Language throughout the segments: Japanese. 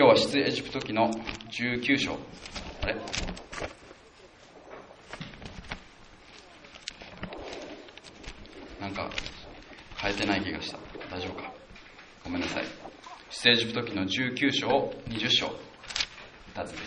今日は出エジプト記の19章。あれなんか変えてない気がした。大丈夫か。ごめんなさい。出エジプト記の19章、20章、2つです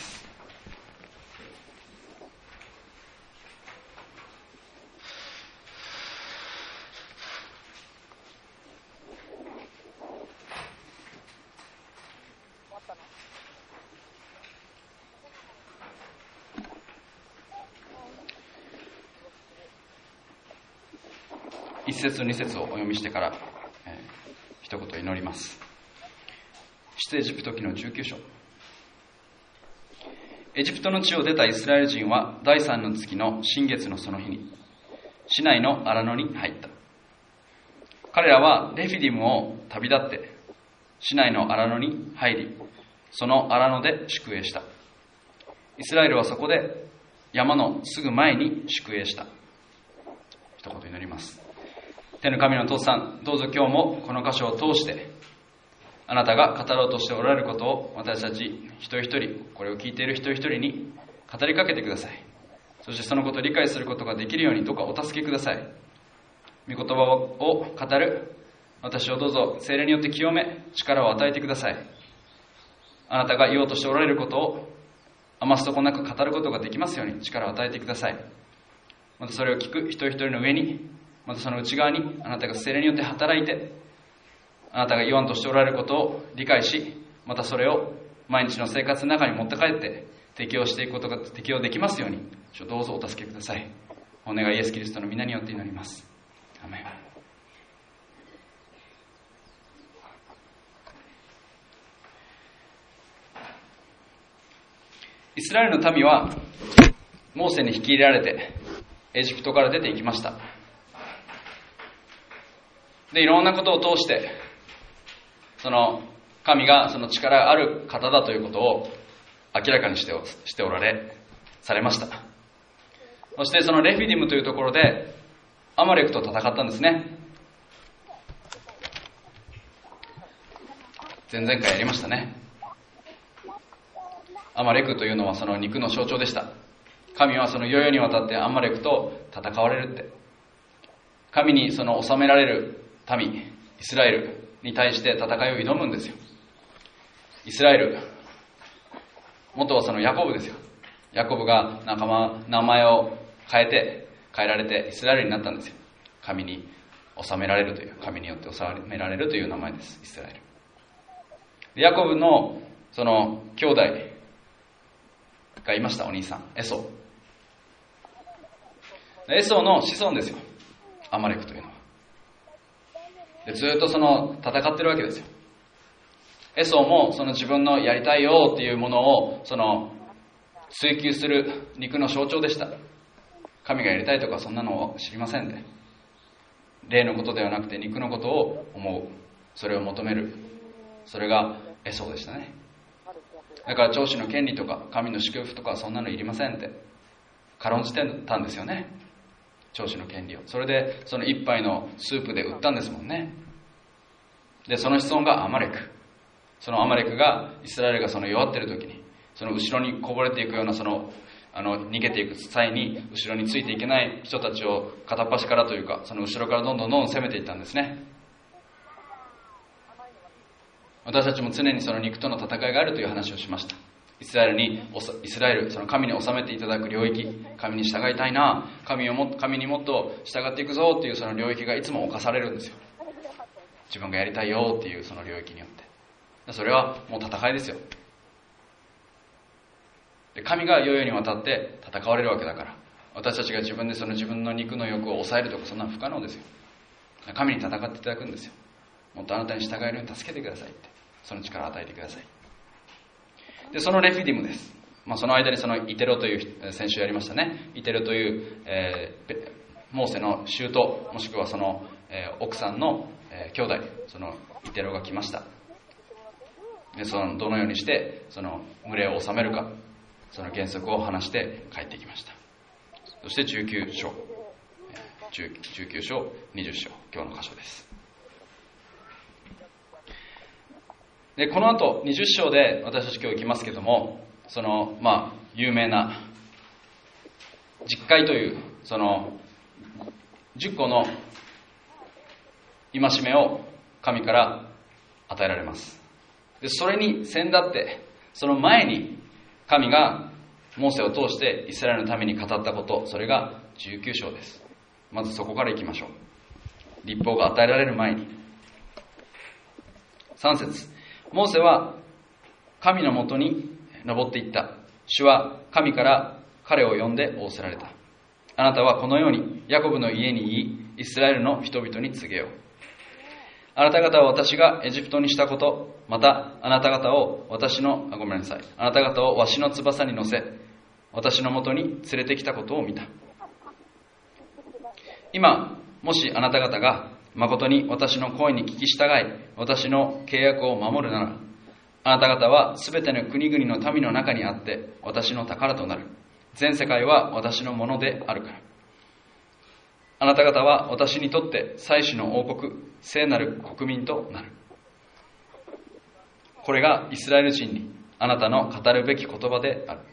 。1節2節をお読みしてから、一言祈ります。出エジプト記の19章。エジプトの地を出たイスラエル人は第3の月の新月のその日に市内の荒野に入った。彼らはレフィディムを旅立って市内の荒野に入り、その荒野で宿営した。イスラエルはそこで山のすぐ前に宿営した。一言祈ります。天の神の父さん、どうぞ今日もこの箇所を通してあなたが語ろうとしておられることを私たち一人一人、これを聞いている一人一人に語りかけてください。そしてそのことを理解することができるようにどうかお助けください。御言葉を語る私をどうぞ聖霊によって清め、力を与えてください。あなたが言おうとしておられることを余すとこなく語ることができますように力を与えてください。またそれを聞く一人一人の上に、またその内側にあなたが聖霊によって働いて、あなたが言わんとしておられることを理解し、またそれを毎日の生活の中に持って帰って適応していくことが適応できますように、どうぞお助けください。お願いイエスキリストの皆によって祈ります。アメン。イスラエルの民はモーセに率いられてエジプトから出て行きました。で、いろんなことを通してその神がその力がある方だということを明らかにしておられされました。そしてそのレフィディムというところでアマレクと戦ったんですね。前々回やりましたね。アマレクというのはその肉の象徴でした。神はその世々にわたってアマレクと戦われるって、神にその治められる民イスラエルに対して戦いを挑むんですよ。イスラエル、元はそのヤコブですよ。ヤコブが名前を変えられてイスラエルになったんですよ。神に治められるという、神によって治められるという名前です。イスラエルで、ヤコブのその兄弟がいました。お兄さんエソウの子孫ですよ、アマレクというのは。で、ずっとその戦ってるわけですよ。エソウもその自分のやりたいよっていうものをその追求する肉の象徴でした。神がやりたいとかそんなのを知りませんで、霊のことではなくて肉のことを思う、それを求める、それがエソウでしたね。だから長子の権利とか神の祝福とかそんなのいりませんって軽んじてたんですよね、長子の権利を。それでその一杯のスープで売ったんですもんね。で、その子孫がアマレク。そのアマレクがイスラエルがその弱っている時に、その後ろにこぼれていくような逃げていく際に後ろについていけない人たちを片っ端からというか、その後ろからどんどん攻めていったんですね。私たちも常にその肉との戦いがあるという話をしました。イスラエル、その神に治めていただく領域、神に従いたいな、神にもっと従っていくぞっていうその領域がいつも侵されるんですよ。自分がやりたいよっていうその領域によって。それはもう戦いですよ。で、神が世々にわたって戦われるわけだから、私たちが自分でその自分の肉の欲を抑えるとかそんなの不可能ですよ。神に戦っていただくんですよ。もっとあなたに従えるように助けてくださいって、その力を与えてください。で、そのレフィディムです。その間にそのイテロという、先週やりましたね、イテロという、モーセの舅、もしくはその、奥さんの、兄弟、そのイテロが来ました。で、どのようにしてその群れを治めるか、その原則を話して帰ってきました。そして19章、20章、今日の箇所です。 で、この後20章で私たち今日行きますけども、その有名な十戒というその10個の戒めを神から与えられます。で、それに先立って、その前に神がモーセを通してイスラエルのために語ったこと、それが19章です。まずそこから行きましょう。律法が与えられる前に。3節、モーセは神のもとに登っていった。主は神から彼を呼んで仰せられた。あなたはこのようにヤコブの家に言い、イスラエルの人々に告げよう。あなた方は私がエジプトにしたこと、またあなた方をあなた方をわしの翼に乗せ、私のもとに連れてきたことを見た。今、もしあなた方が誠に私の声に聞き従い、私の契約を守るなら、あなた方はすべての国々の民の中にあって私の宝となる。全世界は私のものであるから。あなた方は私にとって祭司の王国、聖なる国民となる。これがイスラエル人にあなたの語るべき言葉である。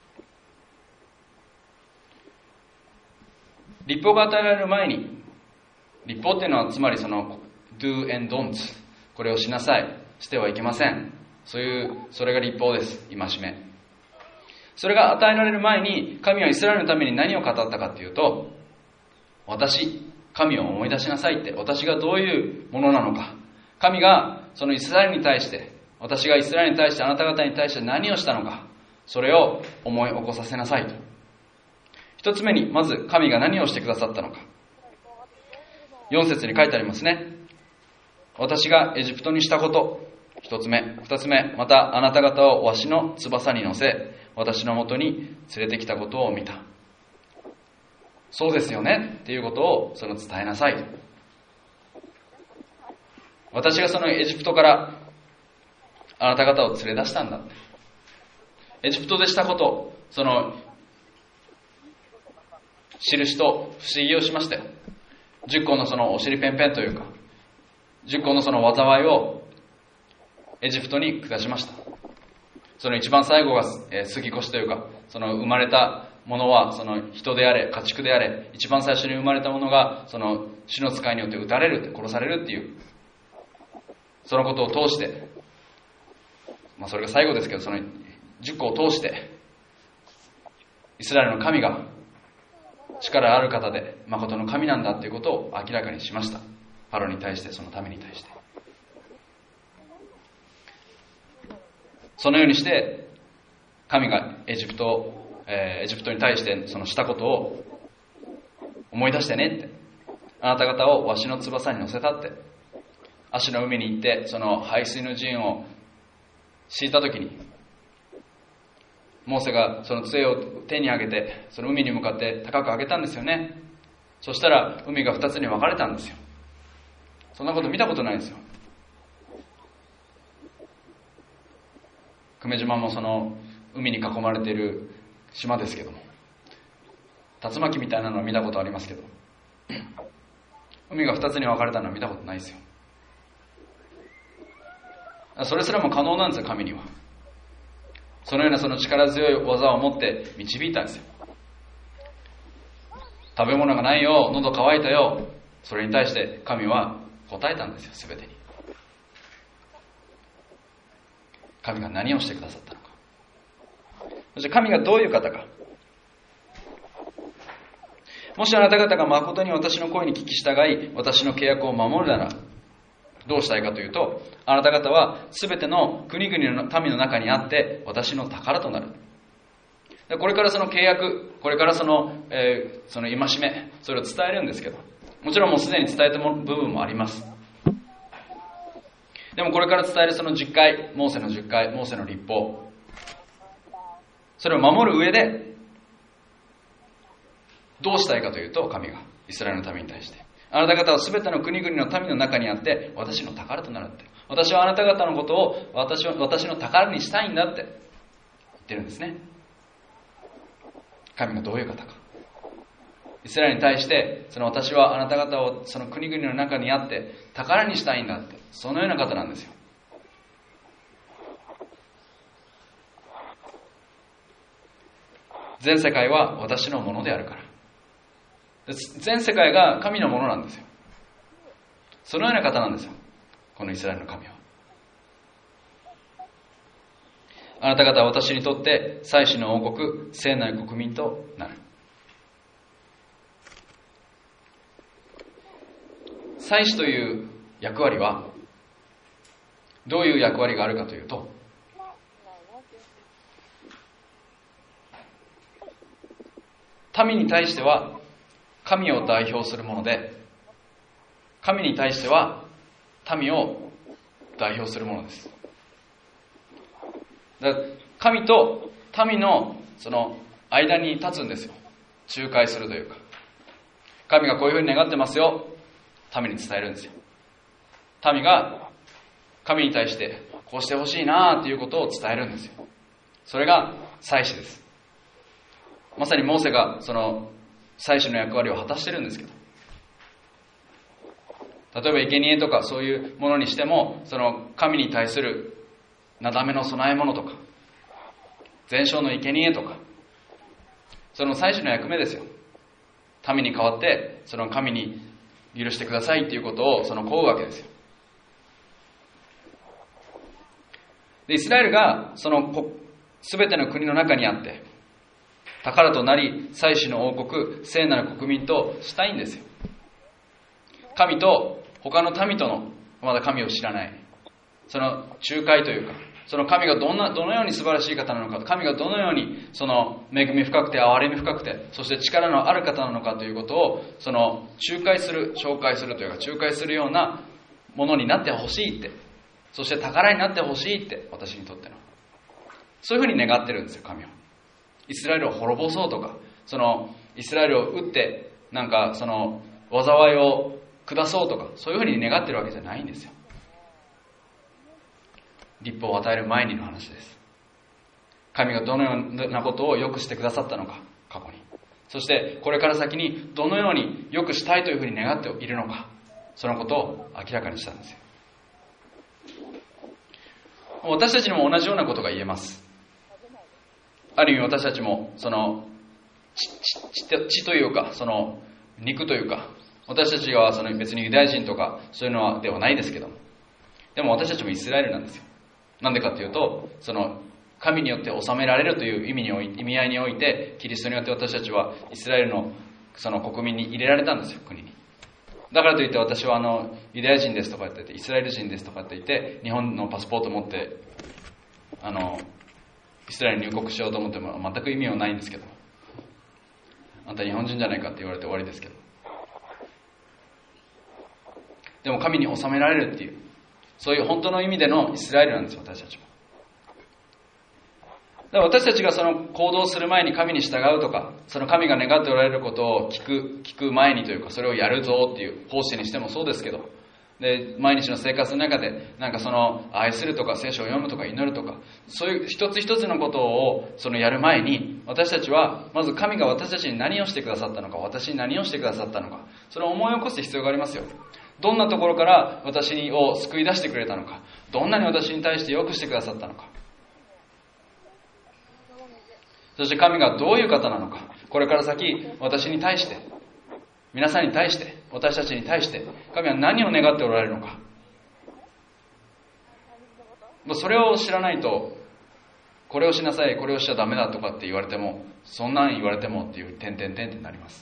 律法が与えられる前に、律法っていうのはつまりその do and don't、 これをしなさい、してはいけません、それが律法です。戒め。それが与えられる前に神はイスラエルのために何を語ったかというと、神を思い出しなさいって、私がどういうものなのか、神がそのイスラエルに対して、私がイスラエルに対してあなた方に対して何をしたのか、それを思い起こさせなさいと。一つ目にまず神が何をしてくださったのか、4節に書いてありますね。私がエジプトにしたこと、一つ目。二つ目、またあなた方をわしの翼に乗せ、私のもとに連れてきたことを見た。そうですよねっていうことを伝えなさい。私がそのエジプトからあなた方を連れ出したんだって。エジプトでしたこと、その印と不思議をしましたよ。10個のそのお尻ペンペンというか、10個のその災いをエジプトに下しました。その一番最後が杉越というか、その生まれたものはその人であれ、家畜であれ、一番最初に生まれたものがその主の使いによって撃たれる、殺されるっていう、そのことを通して、それが最後ですけど、その10個を通してイスラエルの神が力ある方で誠の神なんだということを明らかにしました。パロに対して、その民に対して。そのようにして神がエジプトに対してそのしたことを思い出してねって、あなた方をわしの翼に乗せたって、足の海に行ってその排水の陣を敷いたときに、モーセがその杖を手に上げてその海に向かって高く上げたんですよね。そしたら海が2つに分かれたんですよ。そんなこと見たことないですよ。久米島もその海に囲まれている島ですけども、竜巻みたいなのは見たことありますけど、海が2つに分かれたのは見たことないですよ。それすらも可能なんですよ、神には。そのようなその力強い技を持って導いたんですよ。食べ物がないよ、喉乾いたよ、それに対して神は答えたんですよ、すべてに。神が何をしてくださったのか、そして神がどういう方か。もしあなた方が誠に私の声に聞き従い、私の契約を守るなら、どうしたいかというと、あなた方はすべての国々の民の中にあって私の宝となる。これからその契約、これからその戒め、それを伝えるんですけど、もちろんもうすでに伝えた部分もあります。でもこれから伝えるその10回、モーセの10回、モーセの律法、それを守る上でどうしたいかというと、神がイスラエルの民に対して、あなた方はすべての国々の民の中にあって私の宝となるって、私はあなた方のことを私の宝にしたいんだって言ってるんですね。神がどういう方か、イスラエルに対して私はあなた方をその国々の中にあって宝にしたいんだって、そのような方なんですよ。 全世界は私のものであるから。全世界が神のものなんですよ。そのような方なんですよ、このイスラエルの神は。あなた方は私にとって祭司の王国、聖なる国民となる。祭司という役割はどういう役割があるかというと、民に対しては神を代表するもので、神に対しては民を代表するものです。だから神と民のその間に立つんですよ。仲介するというか、神がこういうふうに願ってますよ、民に伝えるんですよ。民が神に対してこうしてほしいなということを伝えるんですよ。それが祭司です。まさにモーセがその祭司の役割を果たしてるんですけど、例えば生贄とかそういうものにしても、その神に対するなだめの供え物とか全焼の生贄とか、その祭司の役目ですよ。民に代わってその神に許してくださいということをその請うわけですよ。でイスラエルがその全ての国の中にあって宝となり、祭司の王国、聖なる国民としたいんですよ。神と他の民との、まだ神を知らない、その仲介というか、その神がどのように素晴らしい方なのか、神がどのようにその恵み深くて憐れみ深くて、そして力のある方なのかということをその仲介する、紹介するというか、仲介するようなものになってほしいって、そして宝になってほしいって、私にとってのそういうふうに願ってるんですよ、神は。イスラエルを滅ぼそうとか、そのイスラエルを撃ってなんかその災いを下そうとか、そういうふうに願ってるわけじゃないんですよ。立法を与える前にの話です。神がどのようなことを良くしてくださったのか、過去に、そしてこれから先にどのように良くしたいというふうに願っているのか、そのことを明らかにしたんですよ。私たちにも同じようなことが言えます。ある意味私たちもその血というか、その肉というか、私たちはその別にユダヤ人とかそういうのではないですけども、でも私たちもイスラエルなんですよ。なんでかというと、その神によって治められるという意味合いにおいて、キリストによって私たちはイスラエルのその国民に入れられたんですよ、国に。だからといって私はユダヤ人ですとか言ってイスラエル人ですとかって言って日本のパスポートを持ってイスラエルに入国しようと思っても全く意味はないんですけど、あんた日本人じゃないかって言われて終わりですけど、でも神に治められるっていう、そういう本当の意味でのイスラエルなんですよ、私たちも。だから私たちがその行動する前に神に従うとか、その神が願っておられることを聞く前にというか、それをやるぞっていう奉仕にしてもそうですけど、で毎日の生活の中でなんかその愛するとか聖書を読むとか祈るとか、そういう一つ一つのことをそのやる前に、私たちはまず神が私たちに何をしてくださったのか、私に何をしてくださったのか、それを思い起こす必要がありますよ。どんなところから私を救い出してくれたのか、どんなに私に対して良くしてくださったのか、そして神がどういう方なのか、これから先私に対して、皆さんに対して、私たちに対して神は何を願っておられるのか、それを知らないと、これをしなさい、これをしちゃダメだとかって言われても、そんなん言われてもっていう点ってなります。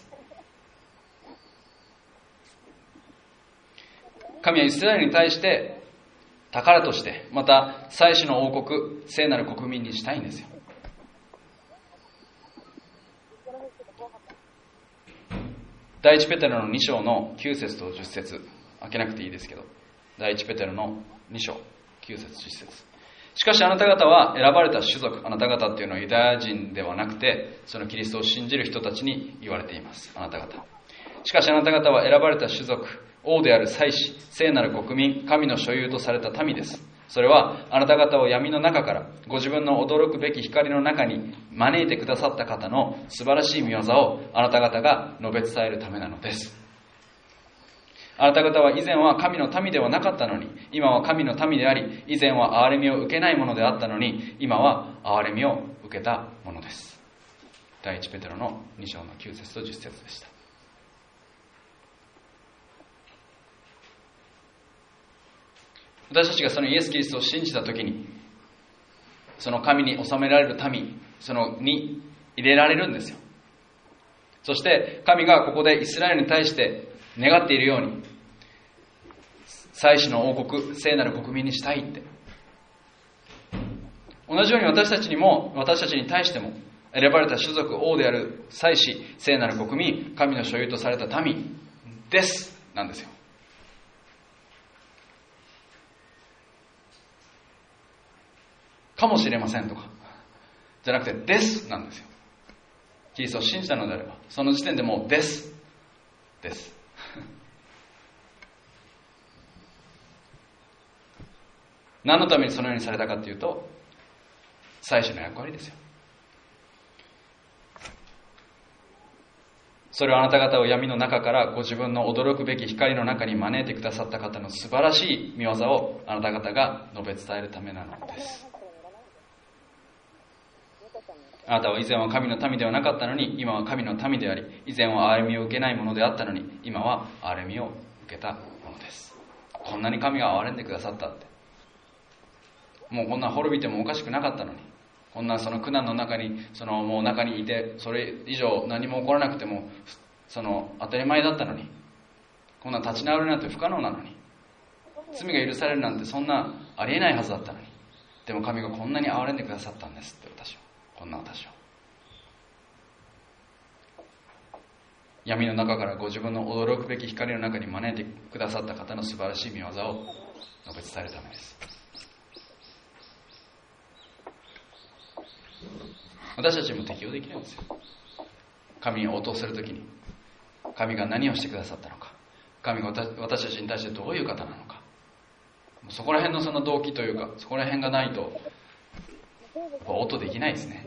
神はイスラエルに対して宝として、また祭司の王国、聖なる国民にしたいんですよ。第一ペテロの2章の9節と10節、開けなくていいですけど、第一ペテロの2章9節10節。しかしあなた方は選ばれた種族、あなた方っていうのはユダヤ人ではなくて、そのキリストを信じる人たちに言われています。あなた方。しかしあなた方は選ばれた種族、王である祭司、聖なる国民、神の所有とされた民です。それはあなた方を闇の中からご自分の驚くべき光の中に招いてくださった方の素晴らしい御業をあなた方が述べ伝えるためなのです。あなた方は以前は神の民ではなかったのに、今は神の民であり、以前は憐れみを受けないものであったのに、今は憐れみを受けたものです。 第一ペテロの2章の9節と10節でした。私たちがそのイエス・キリストを信じたときに、その神に治められる民に入れられるんですよ。そして神がここでイスラエルに対して願っているように、祭司の王国、聖なる国民にしたいって。同じように私たちに対しても、選ばれた種族王である祭司、聖なる国民、神の所有とされた民ですなんですよ。かもしれませんとかじゃなくてですなんですよ。キリストを信じたのであれば、その時点でもうです何のためにそのようにされたかというと、祭司の役割ですよ。それはあなた方を闇の中からご自分の驚くべき光の中に招いてくださった方の素晴らしい御業をあなた方が述べ伝えるためなのです。あなたは以前は神の民ではなかったのに、今は神の民であり、以前は憐れみを受けないものであったのに、今は憐れみを受けたものです。こんなに神が憐れんでくださったって。もうこんな滅びてもおかしくなかったのに、こんなその苦難の中に、もう中にいて、それ以上何も起こらなくても当たり前だったのに、こんな立ち直るなんて不可能なのに、罪が許されるなんてそんなありえないはずだったのに、でも神がこんなに憐れんでくださったんですって。こんな私を闇の中からご自分の驚くべき光の中に招いてくださった方の素晴らしい御業を述べ伝えるためです。私たちも適用できるんですよ。神に応答するときに、神が何をしてくださったのか、神が私たちに対してどういう方なのか、そこら辺のその動機というか、そこら辺がないと応答できないですね。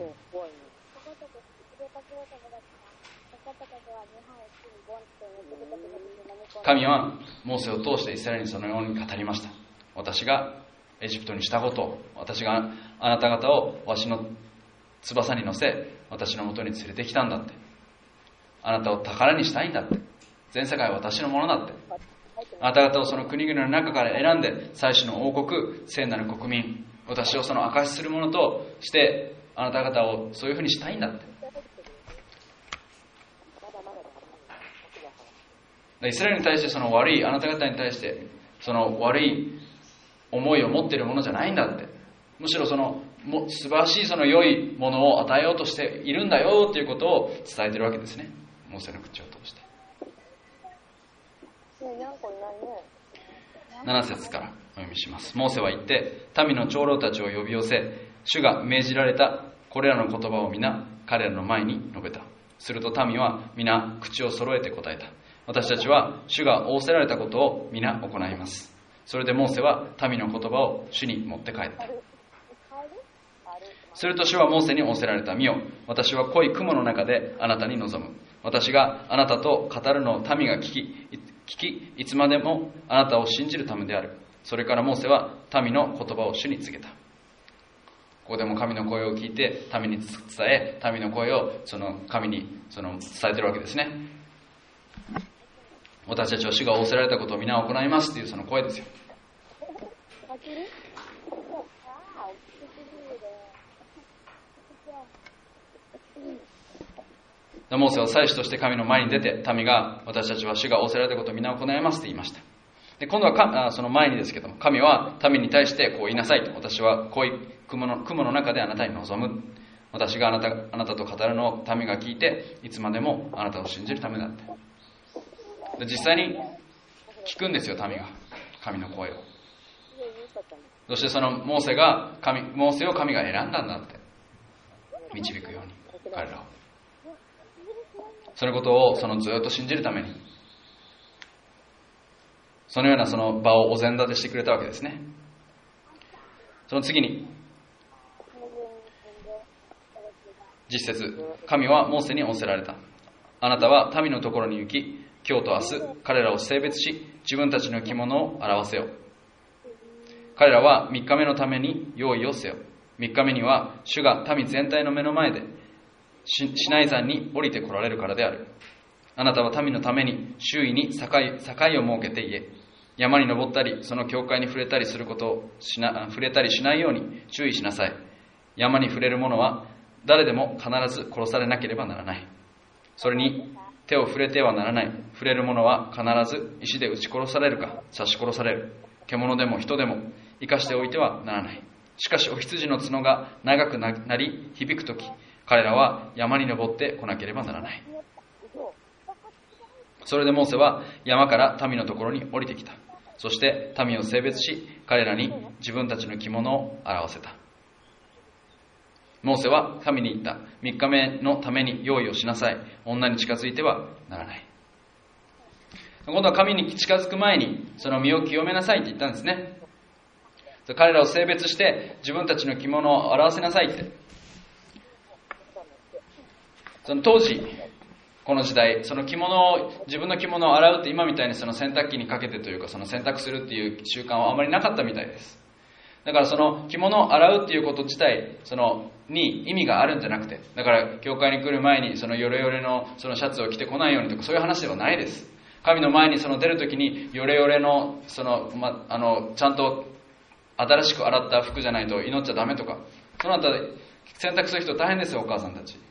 神はモーセを通してイスラエルにそのように語りました。私がエジプトにしたことを、私があなた方をわしの翼に乗せ、私のもとに連れてきたんだって。あなたを宝にしたいんだって。全世界は私のものだって。あなた方をその国々の中から選んで、祭司の王国、聖なる国民、私をその証しするものとして、あなた方をそういうふうにしたいんだって。イスラエルに対してその悪い、あなた方に対してその悪い思いを持っているものじゃないんだって。むしろ素晴らしいその良いものを与えようとしているんだよということを伝えているわけですね。モーセの口を通して。7節からお読みします。モーセは言って、民の長老たちを呼び寄せ、主が命じられたこれらの言葉を皆彼らの前に述べた。すると民は皆口を揃えて答えた。私たちは主が仰せられたことを皆行います。それでモーセは民の言葉を主に持って帰った。すると主はモーセに仰せられた。見よ、私は濃い雲の中であなたに臨む。私があなたと語るのを民が聞き、いつまでもあなたを信じるためである。それからモーセは民の言葉を主に告げた。ここでも神の声を聞いて民に伝え、民の声を神に伝えているわけですね。私たちは主が仰せられたことを皆行いますというその声ですよ。モーセは祭司として神の前に出て、民が私たちは主が仰せられたことを皆行いますと言いました。で今度はその前にですけども、神は民に対してこう言いなさいと。私は濃い雲の中であなたに臨む。私があなたと語るのを民が聞いて、いつまでもあなたを信じるためだって。で実際に聞くんですよ、民が神の声を。そしてそのモーセを神が選んだんだって導くように、彼らをそのことをずっと信じるために、そのようなその場をお膳立てしてくれたわけですね。その次に実節、神はモーセに仰せられた。あなたは民のところに行き、今日と明日彼らを性別し、自分たちの着物を表せよ。彼らは3日目のために用意をせよ。3日目には主が民全体の目の前でシナイ山に降りて来られるからである。あなたは民のために周囲に境を設けて言え。山に登ったり、その境界に触れたりすることを触れたりしないように注意しなさい。山に触れる者は誰でも必ず殺されなければならない。それに手を触れてはならない。触れる者は必ず石で撃ち殺されるか刺し殺される。獣でも人でも生かしておいてはならない。しかしお羊の角が長くなり響くとき、彼らは山に登ってこなければならない。それでモーセは山から民のところに降りてきた。そして民を性別し、彼らに自分たちの着物を表せた。モーセは神に言った。3日目のために用意をしなさい。女に近づいてはならない。今度は神に近づく前にその身を清めなさいって言ったんですね。彼らを性別して自分たちの着物を表せなさいって。その当時、この時代、その自分の着物を洗うって今みたいにその洗濯機にかけてというか、その洗濯するっていう習慣はあまりなかったみたいです。だからその着物を洗うっていうこと自体に意味があるんじゃなくて、だから教会に来る前にそのヨレヨレのそのシャツを着てこないようにとか、そういう話ではないです。神の前にその出るときにヨレヨレのちゃんと新しく洗った服じゃないと祈っちゃダメとか、その後洗濯する人大変ですよ、お母さんたち。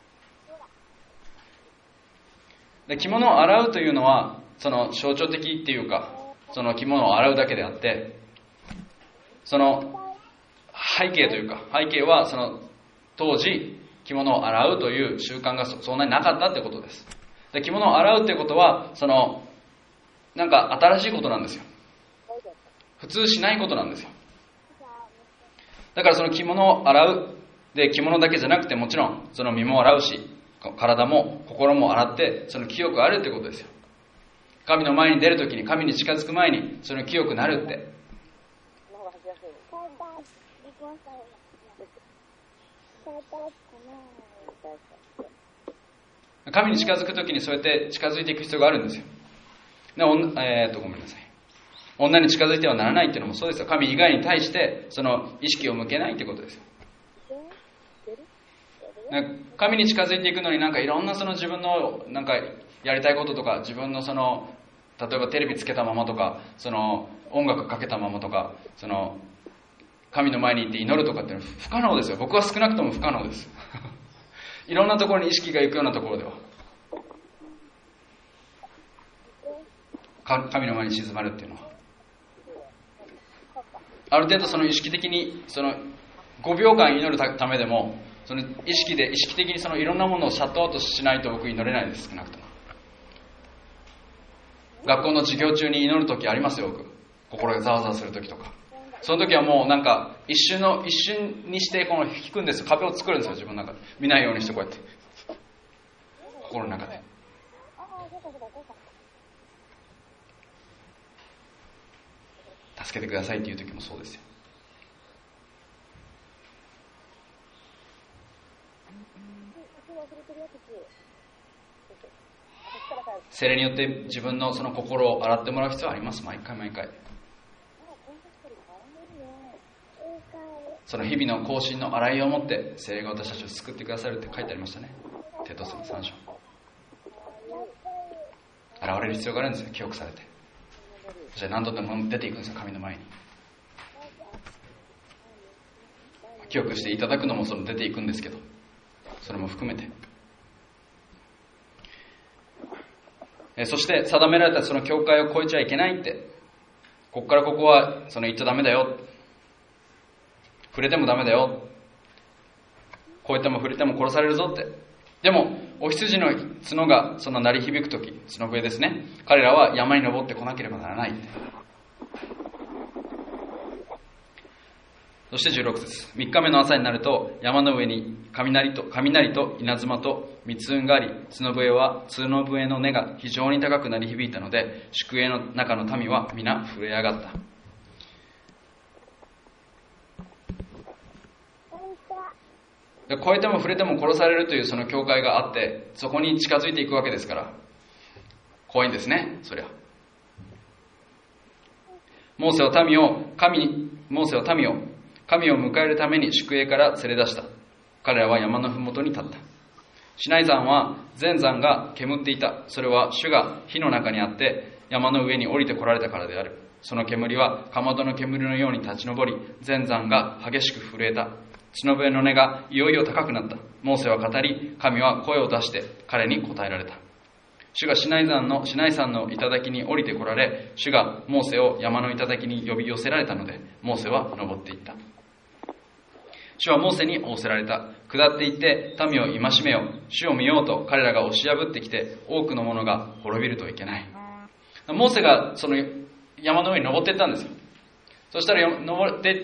で、着物を洗うというのはその象徴的っていうか、その着物を洗うだけであって、その背景というか、背景はその当時着物を洗うという習慣がそんなになかったってことです。で、着物を洗うってことはなんか新しいことなんですよ。普通しないことなんですよ。だからその着物を洗うで、着物だけじゃなくて、もちろんその身も洗うし、体も心も洗って、その清くあるってことですよ。神の前に出るときに、神に近づく前にその清くなるって。神に近づくときにそうやって近づいていく必要があるんですよ。ごめんなさい。女に近づいてはならないっていうのもそうですよ。神以外に対してその意識を向けないってことですよ。神に近づいていくのにいろんな自分のやりたいこととか、自分の例えばテレビつけたままとか、音楽かけたままとか、神の前に行って祈るとかっていうのは不可能ですよ。僕は少なくとも不可能ですいろんなところに意識が行くようなところでは神の前に静まるっていうのは、ある程度その意識的に5秒間祈るためでも、その意識的にいろんなものをシャットアウトしないと僕祈れないです。少なくとも学校の授業中に祈るときありますよ。僕心がざわざわするときとか、その時はもう一瞬にして引くんですよ。壁を作るんですよ、自分の中で。見ないようにしてこうやって心の中で。助けてくださいっていう時もそうですよ。聖霊によって自分のその心を洗ってもらう必要はあります。毎回毎回。その日々の更新の洗いをもって聖霊が私たちを救ってくださるって書いてありましたね。テトスの3章。現れる必要があるんですよ。記憶されて、そして何度でも出ていくんですよ、神の前に。記憶していただくのも出ていくんですけど、それも含めて、そして定められたその境界を越えちゃいけないって、ここからここは言っちゃダメだよ、触れてもダメだよ、越えても触れても殺されるぞって。でもお羊の角が鳴り響くとき、角笛ですね、彼らは山に登ってこなければならないって。そして16節、3日目の朝になると山の上に雷と稲妻と密雲があり、角笛の音が非常に高く鳴り響いたので、宿営の中の民は皆震え上がった。で、越えても触れても殺されるというその境界があって、そこに近づいていくわけですから怖いんですね。そりゃモーセは民を神を迎えるために宿営から連れ出した。彼らは山のふもとに立った。 シナイ山は全山が煙っていた。それは主が火の中にあって山の上に降りてこられたからである。その煙はかまどの煙のように立ち上り、全山が激しく震えた。角笛の音がいよいよ高くなった。モーセは語り、神は声を出して彼に答えられた。主がシナイ山の頂に降りてこられ、主がモーセを山の頂に呼び寄せられたので、モーセは登っていった。主はモーセに仰せられた。下っていって民を戒めよ。主を見ようと彼らが押し破ってきて、多くの者が滅びるといけない。モーセがその山の上に登っていったんですよ。そしたら登っていって、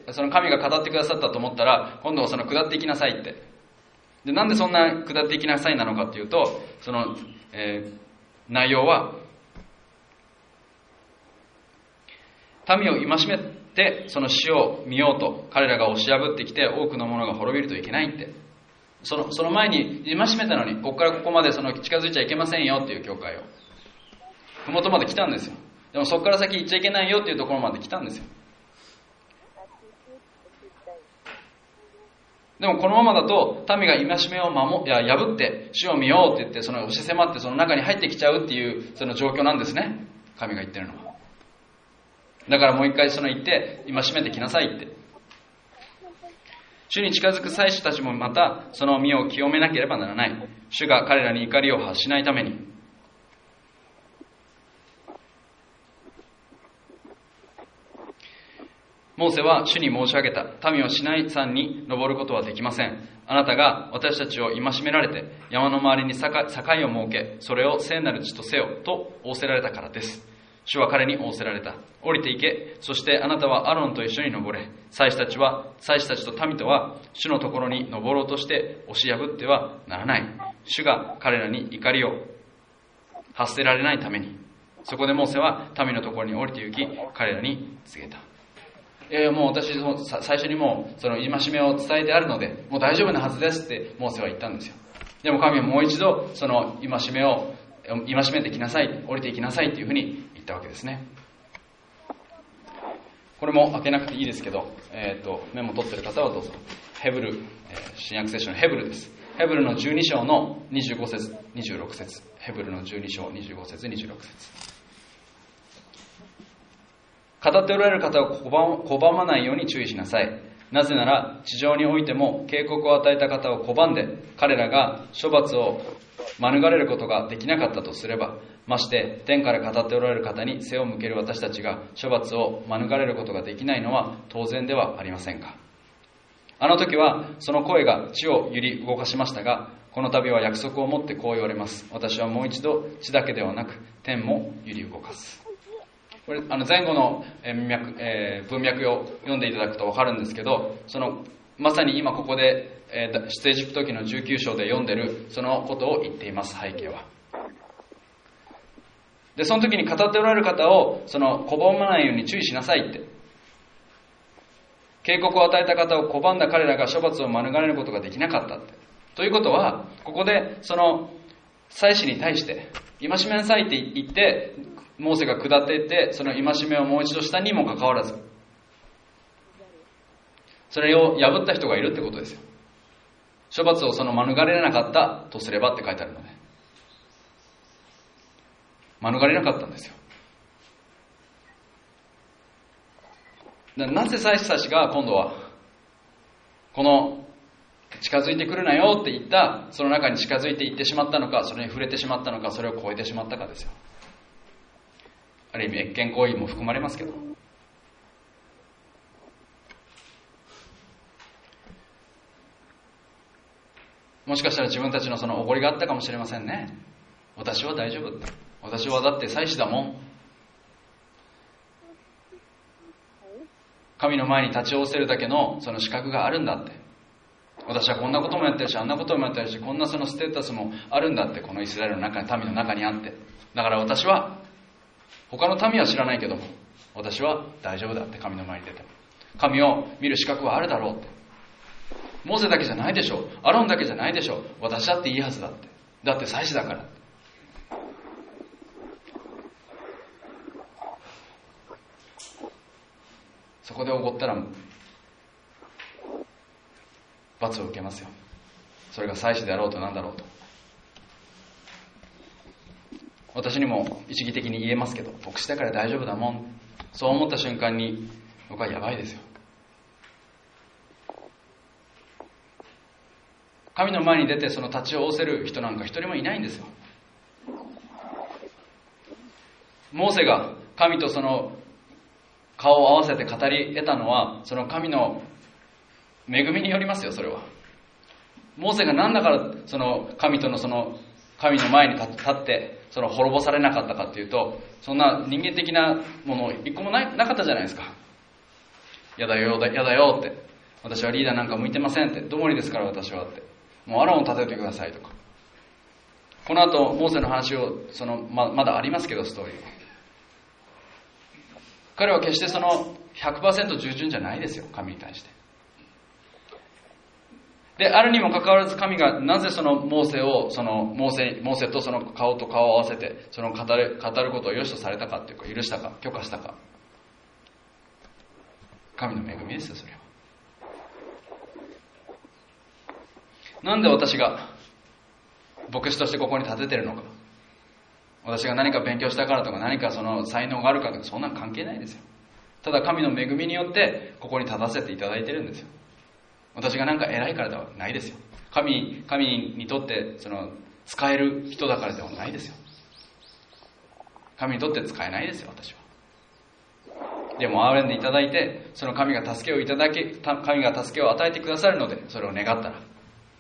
その神が語ってくださったと思ったら、今度はその下っていきなさいって。で、なんでそんな下っていきなさいなのかっていうと、その、内容は、民を戒めてその死を見ようと彼らが押し破ってきて、多くの者が滅びるといけないって。その前に戒めたのに、ここからここまで近づいちゃいけませんよっていう教会を麓まで来たんですよ。でもそこから先行っちゃいけないよっていうところまで来たんですよ。でもこのままだと民が戒めを破って死を見ようって言って、その押し迫ってその中に入ってきちゃうっていうその状況なんですね、神が言ってるのは。だからもう一回言って戒めてきなさいって。主に近づく祭司たちもまたその身を清めなければならない。主が彼らに怒りを発しないために。モーセは主に申し上げた。民はシナイ山に登ることはできません。あなたが私たちを戒められて、山の周りに境を設け、それを聖なる地とせよと仰せられたからです。主は彼に仰せられた。降りて行け。そしてあなたはアロンと一緒に登れ。祭司たちと民とは主のところに登ろうとして押し破ってはならない。主が彼らに怒りを発せられないために。そこでモーセは民のところに降りて行き、彼らに告げた。もう私最初にもうその戒めを伝えてあるので、もう大丈夫なはずですってモーセは言ったんですよ。でも神はもう一度その戒めてきなさい、降りていきなさいっていうふうに言ったわけですね。これも開けなくていいですけど、メモ取ってる方はどうぞ。ヘブル、新約聖書のヘブルです。ヘブルの12章の25節26節。ヘブルの12章25節26節。語っておられる方を拒まないように注意しなさい。なぜなら地上においても警告を与えた方を拒んで、彼らが処罰を免れることができなかったとすれば、まして天から語っておられる方に背を向ける私たちが処罰を免れることができないのは当然ではありませんか。あの時はその声が地を揺り動かしましたが、この度は約束を持ってこう言われます。私はもう一度地だけではなく天も揺り動かす。これ前後の文脈を読んでいただくと分かるんですけど、まさに今ここで出エジプト記の19章で読んでるそのことを言っています。背景は。でその時に語っておられる方を拒まないように注意しなさいって、警告を与えた方を拒んだ彼らが処罰を免れることができなかったって。ということは、ここでその祭司に対して戒めなさいって言ってモーセが下っていって、その戒めをもう一度したにもかかわらず、それを破った人がいるってことですよ。処罰を免れなかったとすればって書いてあるので、免れなかったんですよ。なぜ祭司たちが今度はこの近づいてくるなよって言ったその中に近づいていってしまったのか、それに触れてしまったのか、それを超えてしまったかですよ。ある意味越権行為も含まれますけど、もしかしたら自分たちのそのおごりがあったかもしれませんね。私は大丈夫、私はだって祭司だもん、神の前に立ち仰せるだけのその資格があるんだって、私はこんなこともやってるし、あんなこともやってるし、こんなそのステータスもあるんだって、このイスラエルの中に、民の中にあって、だから私は他の民は知らないけども私は大丈夫だって、神の前に出ても神を見る資格はあるだろうって。モーセだけじゃないでしょ、アロンだけじゃないでしょ、私だっていいはずだって、だって祭司だから。そこで怒ったら罰を受けますよ。 それが祭司であろうと何だろうと。私にも一義的に言えますけど、牧師だから大丈夫だもん、そう思った瞬間に僕はやばいですよ。神の前に出てその立ちを仰せる人なんか一人もいないんですよ。モーセが神とその顔を合わせて語り得たのは、その神の恵みによりますよ。それはモーセが何だからその神とのその神の前に立ってその滅ぼされなかったかっていうと、そんな人間的なもの一個もなかったじゃないですか。やだよって、私はリーダーなんか向いてませんって、どもりですから私はって、もうアロンを立ててくださいとか。この後モーセの話をまだありますけど、ストーリー彼は決してその 100% 従順じゃないですよ、神に対して。であるにもかかわらず、神がなぜそのモーセとその顔と顔を合わせてその語ることを良しとされたかというか、許したか許可したか、神の恵みですよ。それはなんで私が牧師としてここに立ててるのか、私が何か勉強したからとか、何かその才能があるからとか、そんなの関係ないですよ。ただ神の恵みによってここに立たせていただいてるんですよ。私が何か偉いからではないですよ。神にとってその使える人だからではないですよ。神にとって使えないですよ、私は。でも憐れんでいただいて、その神が助けを与えてくださるので、それを願ったら、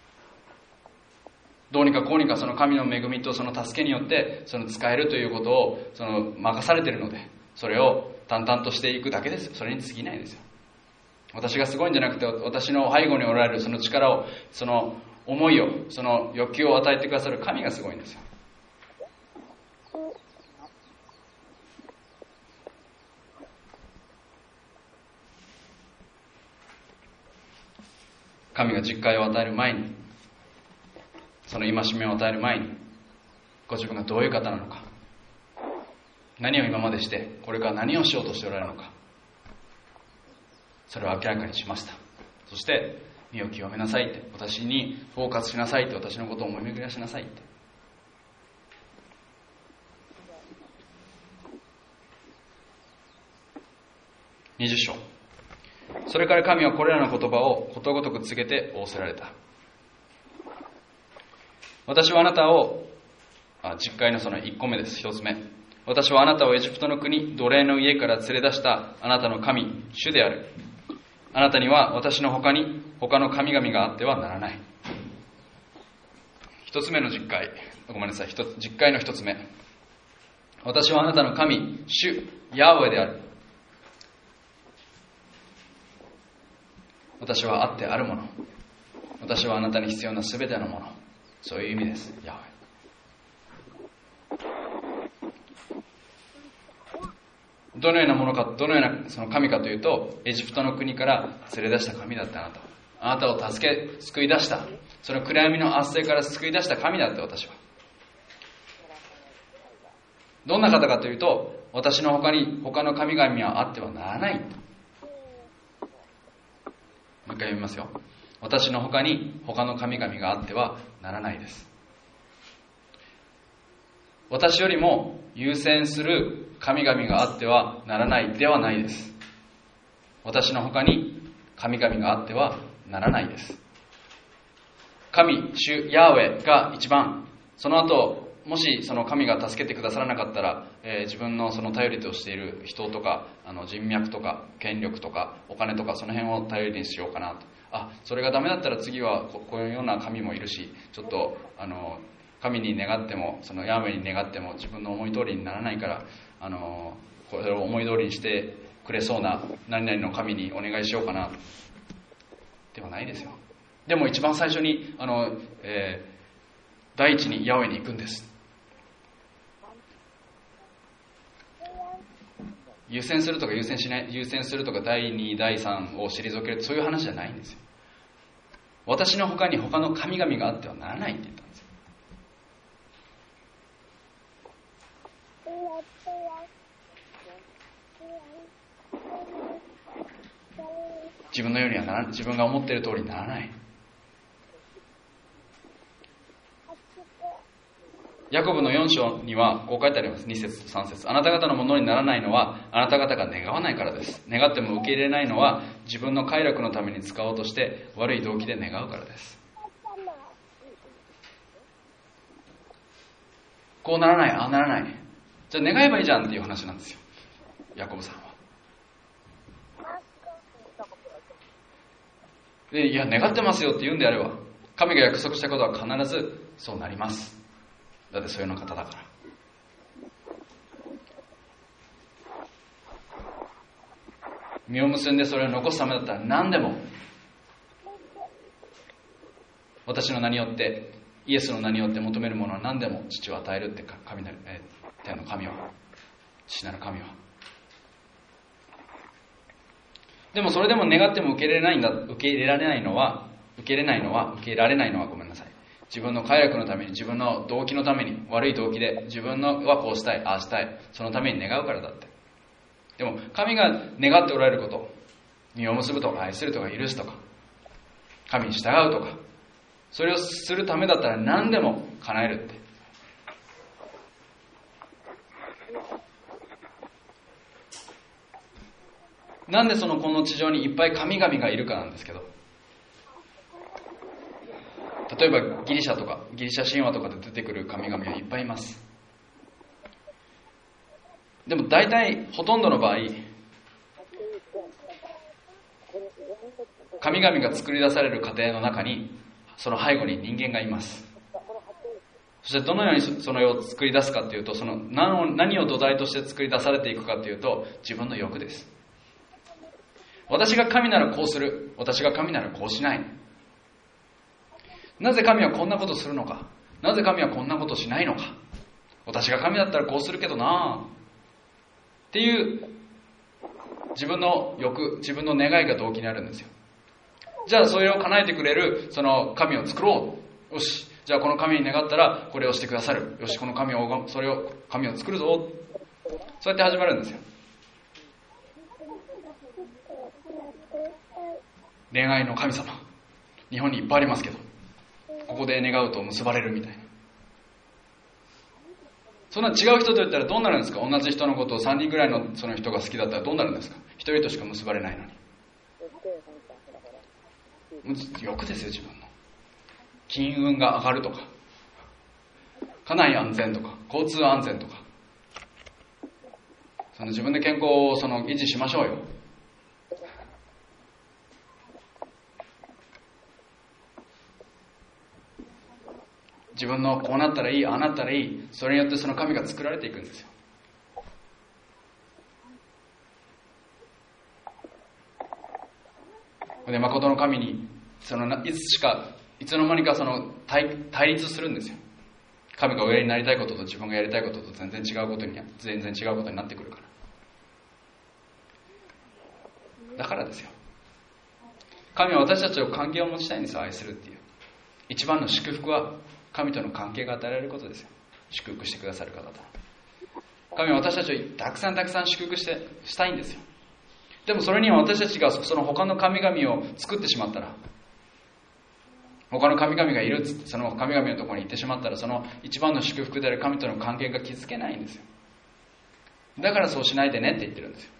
どうにかこうにかその神の恵みとその助けによってその使えるということをその任されているので、それを淡々としていくだけですよ。それに過ぎないですよ。私がすごいんじゃなくて、私の背後におられるその力を、その思いを、その欲求を与えてくださる神がすごいんですよ。神が実戒を与える前に、その戒めを与える前に、ご自分がどういう方なのか、何を今までして、これから何をしようとしておられるのか、それを明らかにしました。そして身を清めなさいって、私にフォーカスしなさいって、私のことを思い巡らしなさいって。20章。それから神はこれらの言葉をことごとく告げて仰せられた。私はあなたを、実戒のその1個目です。1つ目。私はあなたをエジプトの国、奴隷の家から連れ出したあなたの神、主である。あなたには私の他に他の神々があってはならない。一つ目の実戒、実戒の一つ目。私はあなたの神、主、ヤーウェである。私はあってあるもの。私はあなたに必要なすべてのもの。そういう意味です。ヤーウェ。どのようなものか、どのようなその神かというと、エジプトの国から連れ出した神だって。あなたを救い出した、その暗闇の圧政から救い出した神だって。私はどんな方かというと、私の他に他の神々はあってはならない。もう一回読みますよ。私の他に他の神々があってはならないです。私よりも優先する神々があってはならないではないです。私の他に神々があってはならないです。神、主、ヤーウェが一番。その後、もしその神が助けてくださらなかったら、自分のその頼りとしている人とか、人脈とか権力とかお金とか、その辺を頼りにしようかなと。それがダメだったら次はこういうような神もいるし、ちょっと神に願っても、そのヤーウェに願っても自分の思い通りにならないから、これを思い通りにしてくれそうな何々の神にお願いしようかなではないですよ。でも一番最初に第一にヤーウェに行くんです。優先するとか優先しない、優先するとか第2第3を退ける、そういう話じゃないんですよ。私の他に他の神々があってはならないって言ったんですよ。自分のようにはならない。自分が思っている通りにならない。 ヤコブの4章にはこう書いてあります。2節と3節。あなた方のものにならないのはあなた方が願わないからです。願っても受け入れないのは自分の快楽のために使おうとして悪い動機で願うからです。こうならない、ああならない。じゃあ願えばいいじゃんっていう話なんですよ、ヤコブさんは。で、いや願ってますよって言うんであれば、神が約束したことは必ずそうなります。だってそういうような方だから。実を結んでそれを残すためだったら何でも、私の名によって、イエスの名によって求めるものは何でも父を与えるって神なる、天の神は、父なる神は。でもそれでも願っても受け入れられないのはごめんなさい。自分の快楽のために、自分の動機のために、悪い動機で自分のはこうしたい、ああしたい、そのために願うからだって。でも神が願っておられること、実を結ぶとか愛するとか許すとか、神に従うとか、それをするためだったら何でも叶えるって。なんでこの地上にいっぱい神々がいるかなんですけど、例えばギリシャ神話とかで出てくる神々はいっぱいいます。でも大体ほとんどの場合、神々が作り出される過程の中にその背後に人間がいます。そしてどのようにその世を作り出すかというと、何を土台として作り出されていくかというと、自分の欲です。私が神ならこうする、私が神ならこうしない。なぜ神はこんなことするのか、なぜ神はこんなことしないのか、私が神だったらこうするけどなっていう自分の欲、自分の願いが動機にあるんですよ。じゃあそれを叶えてくれるその神を作ろう。よし、じゃあこの神に願ったらこれをしてくださる。よし、この神を作るぞ。そうやって始まるんですよ。恋愛の神様、日本にいっぱいありますけど、ここで願うと結ばれるみたいな。そんな違う人と言ったらどうなるんですか。同じ人のことを3人ぐらいのその人が好きだったらどうなるんですか。1人としか結ばれないのに。欲ですよ、自分の。金運が上がるとか、家内安全とか、交通安全とか、自分で健康を維持しましょうよ。自分のこうなったらいい、ああなったらいい、それによってその神が作られていくんですよ。で、誠の神にいつの間にか対立するんですよ。神がおやりになりたいことと自分がやりたいことと全然違うことになってくるから。だからですよ。神は私たちを関係を持ちたいんですよ、愛するっていう。一番の祝福は神との関係が与えられることですよ。祝福してくださる方と。神は私たちをたくさん祝福したいんですよ。でもそれには私たちがその他の神々を作ってしまったら、他の神々がいるっつってその神々のところに行ってしまったら、その一番の祝福である神との関係が築けないんですよ。だからそうしないでねって言ってるんですよ。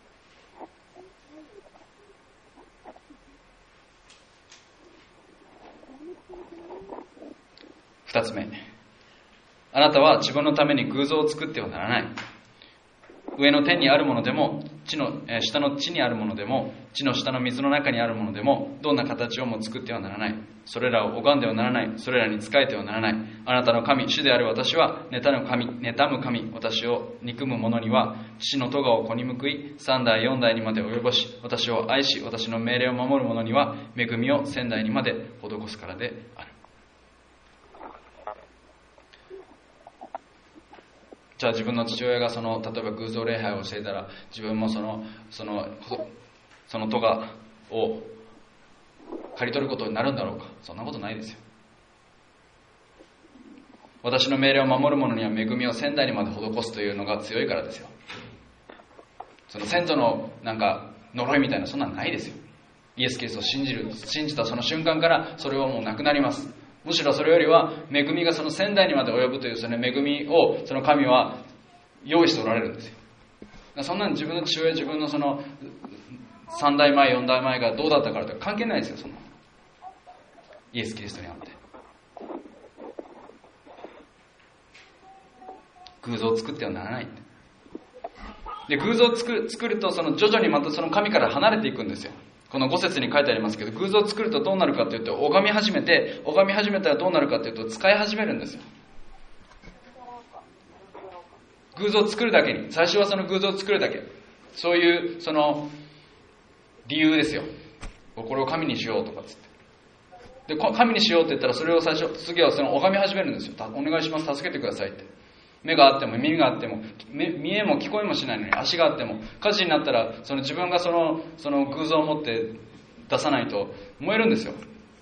二つ目、あなたは自分のために偶像を作ってはならない。上の天にあるものでも下の地にあるものでも、地の下の水の中にあるものでも、どんな形をも作ってはならない。それらを拝んではならない。それらに仕えてはならない。あなたの神、主である私は妬む神、私を憎む者には父の咎を子に報い、3代4代にまで及ぼし、私を愛し、私の命令を守る者には恵みを1000代にまで施すからである。じゃあ自分の父親が例えば偶像礼拝をしていたら、自分もその咎を刈り取ることになるんだろうか。そんなことないですよ。私の命令を守る者には恵みを1000代にまで施すというのが強いからですよ。先祖の呪いみたいな、そんなのないですよ。イエス・キリストを信じたその瞬間からそれはもうなくなります。 むしろそれよりは恵みがその仙台にまで及ぶというその恵みをその神は用意しておられるんですよ。そんなに自分の父親、自分のその3代前4代前がどうだったからとか関係ないですよ。そのイエス・キリストにあって偶像を作ってはならない。で、偶像を作るとその徐々にまたその神から離れていくんですよ。この5節に書いてありますけど、偶像を作るとどうなるかというと、拝み始めたらどうなるかというと、使い始めるんですよ。偶像を作るだけに、最初はその偶像を作るだけ、そういうその理由ですよ。これを神にしようとかつって、で神にしようって言ったら、それを次はその拝み始めるんですよ。お願いします、助けてくださいって。目があっても耳があっても見えも聞こえもしないのに足があっても、火事になったらその自分がその偶像を持って出さないと燃えるんですよ。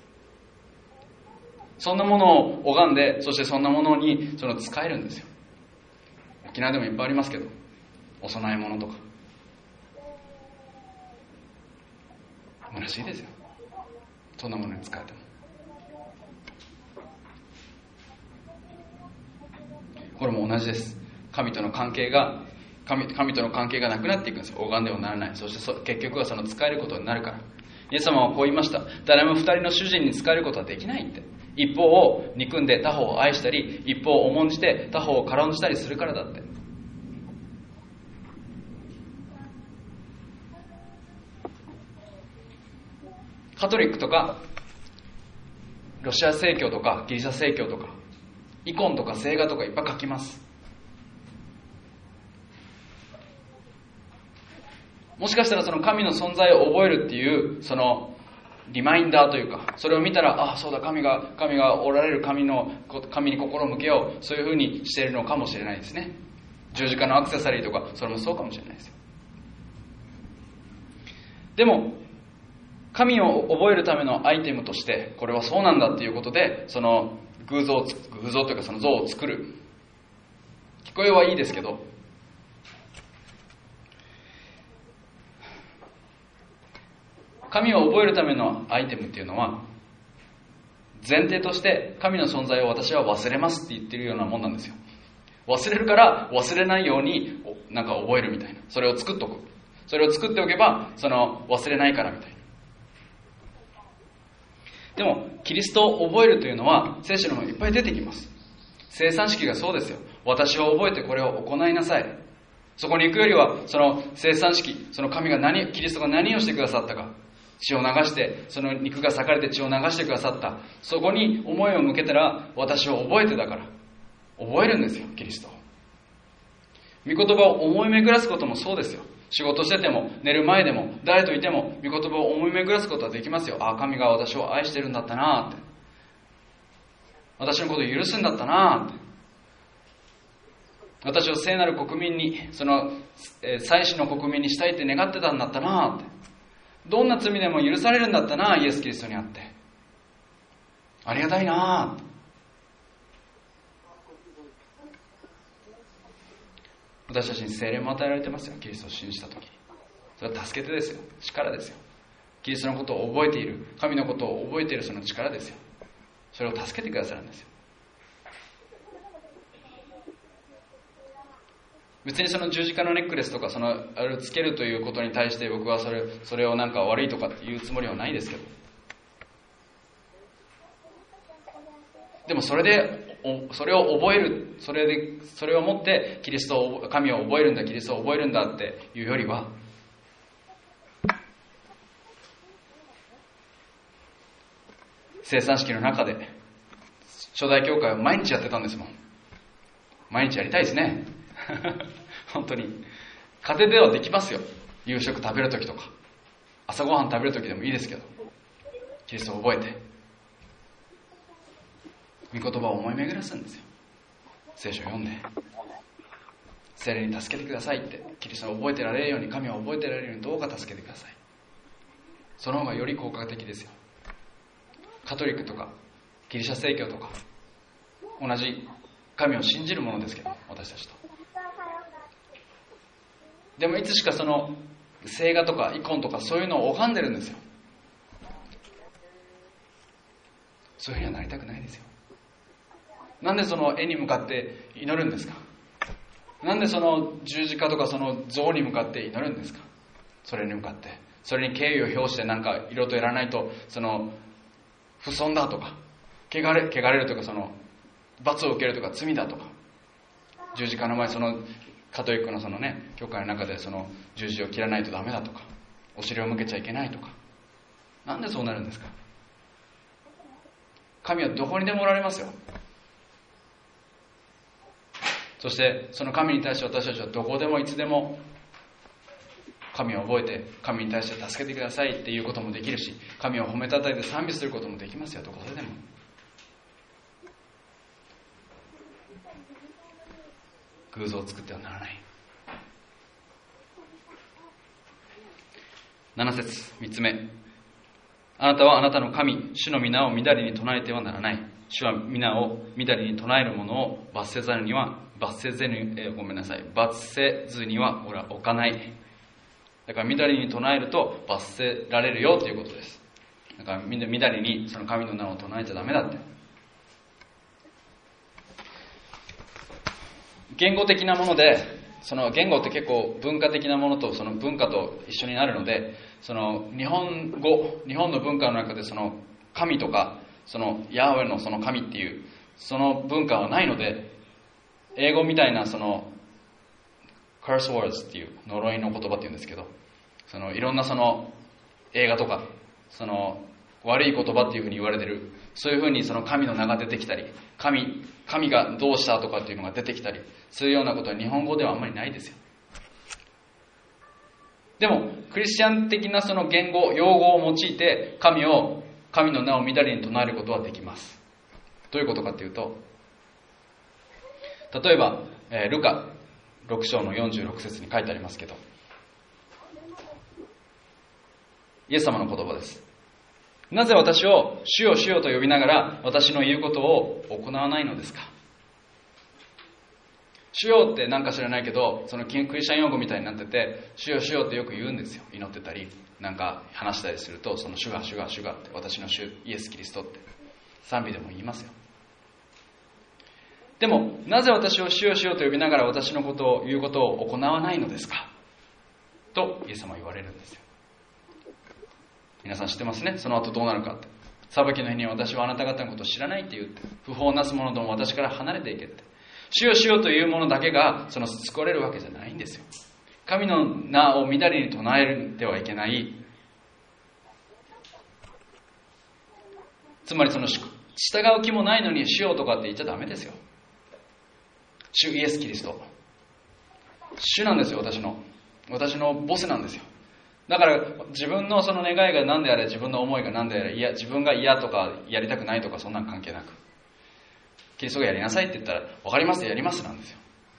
そんなものを拝んで、そしてそんなものにその使えるんですよ。沖縄でもいっぱいありますけど、お供え物とか虚しいですよ。そんなものに使えても。これも同じです。神との関係がなくなっていくんですよ。拝んではならない。そして結局はその使えることになるから。イエス様はこう言いました。誰も二人の主人に使えることはできないって。一方を憎んで他方を愛したり、一方を重んじて他方を軽んじたりするからだって。カトリックとかロシア正教とかギリシャ正教とかイコンとか聖画とかいっぱい書きます。もしかしたらその神の存在を覚えるっていうそのリマインダーというか、それを見たら、ああそうだ、神がおられる、神に心を向けよう、そういうふうにしているのかもしれないですね。十字架のアクセサリーとか、それもそうかもしれないですよ。でも神を覚えるためのアイテムとして、これはそうなんだっていうことで、その偶像というかその像を作る、聞こえはいいですけど、神を覚えるためのアイテムっていうのは、前提として神の存在を私は忘れますって言ってるようなもんなんですよ。忘れるから忘れないようになんか覚えるみたいな。それを作っとく。それを作っておけばその忘れないからみたいな。でもキリストを覚えるというのは聖書にもいっぱい出てきます。聖餐式がそうですよ。私を覚えてこれを行いなさい。そこに行くよりはその聖餐式、そのキリストが何をしてくださったか、血を流して、その肉が裂かれて血を流してくださった、そこに思いを向けたら、私を覚えてだから覚えるんですよ、キリストを。御言葉を思い巡らすこともそうですよ。仕事してても寝る前でも誰といても御言葉を思い巡らすことはできますよ。ああ、神が私を愛してるんだったなって、私のことを許すんだったなって、私を聖なる国民に、その祭司の国民にしたいって願ってたんだったなって、どんな罪でも許されるんだったな、イエス・キリストにあってありがたいな。私たちに聖霊も与えられてますよ、キリストを信じたときに。それは助けてですよ、力ですよ。キリストのことを覚えている、神のことを覚えているその力ですよ。それを助けてくださるんですよ。別にその十字架のネックレスとかあれをつけるということに対して僕はそれをなんか悪いとかっていうつもりはないですけど、でもそれを覚える、それをもって神を覚えるんだ、キリストを覚えるんだっていうよりは、聖餐式の中で初代教会は毎日やってたんですもん。毎日やりたいですね本当に家庭ではできますよ。夕食食べるときとか朝ごはん食べるときでもいいですけど、キリストを覚えて御言葉を思い巡らすんですよ。聖書を読んで聖霊に助けてくださいって、キリストを覚えてられるように、神を覚えてられるようにどうか助けてください。その方がより効果的ですよ。カトリックとかギリシャ正教とか同じ神を信じるものですけど、私たちと。でもいつしかその聖画とかイコンとかそういうのを拝んでるんですよ。 そういうふうにはなりたくないですよ。なんでその絵に向かって祈るんですか？なんでその十字架とかその像に向かって祈るんですか？それに向かって、それに敬意を表してなんか色とやらないとその不損だとか、汚れるとか、その罰を受けるとか罪だとか、十字架の前、そのカトリックのそのね教会の中でその十字を切らないとダメだとか、お尻を向けちゃいけないとか、なんでそうなるんですか？神はどこにでもおられますよ。そしてその神に対して私たちはどこでもいつでも神を覚えて、神に対して助けてくださいっていうこともできるし、神を褒めたたえて賛美することもできますよ。どこでも。偶像を作ってはならない。7節3つ目、あなたはあなたの神主の皆をみだりに唱えてはならない。主は皆をみだりに唱える者を罰せずには置かない。だからみだりに唱えると罰せられるよということです。だからみだりにその神の名を唱えちゃダメだって。言語的なもので、その言語って結構文化的なものとその文化と一緒になるので、その日本の文化の中でその神とかそのヤーウェのその神っていうその文化はないので、英語みたいなそのcurse words っていう呪いの言葉っていうんですけど、そのいろんなその映画とかその悪い言葉っていうふうに言われてる、そういうふうにその神の名が出てきたり、神がどうしたとかっていうのが出てきたり、そういうようなことは日本語ではあんまりないですよ。でもクリスチャン的なその言語用語を用いて神の名をみだりに唱えることはできます。どういうことかというと、例えばルカ6章の46節に書いてありますけど、イエス様の言葉です。なぜ私を主よ主よと呼びながら私の言うことを行わないのですか？主よってなんか知らないけど、そのクリスチャン用語みたいになってて、主よ主よってよく言うんですよ。祈ってたりなんか話したりすると、その主が主が主がって、私の主イエスキリストって賛美でも言いますよ。でもなぜ私を主よ主よと呼びながら私のことを言うことを行わないのですかとイエス様は言われるんですよ。皆さん知ってますね。その後どうなるかって、裁きの日に私はあなた方のことを知らないって言って、不法なす者ども私から離れていけって、主よ主よというものだけがその救われるわけじゃないんですよ。神の名をみだりに唱えてはいけない。つまりその従う気もないのに主よとかって言っちゃダメですよ。主イエスキリスト、主なんですよ。私のボスなんですよ。だから自分のその願いが何であれ、自分の思いが何であれ、自分が嫌とかやりたくないとか、そんなん関係なく、キリストがやりなさいって言ったら分かりますやりますなんですよ。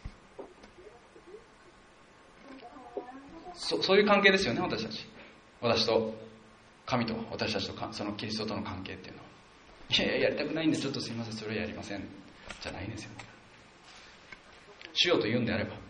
そういう関係ですよね。私たち、私と神と私たちとそのキリストとの関係っていうのは、いややりたくないんでちょっとすいませんそれはやりませんじゃないんですよ。主よと言うんであれば、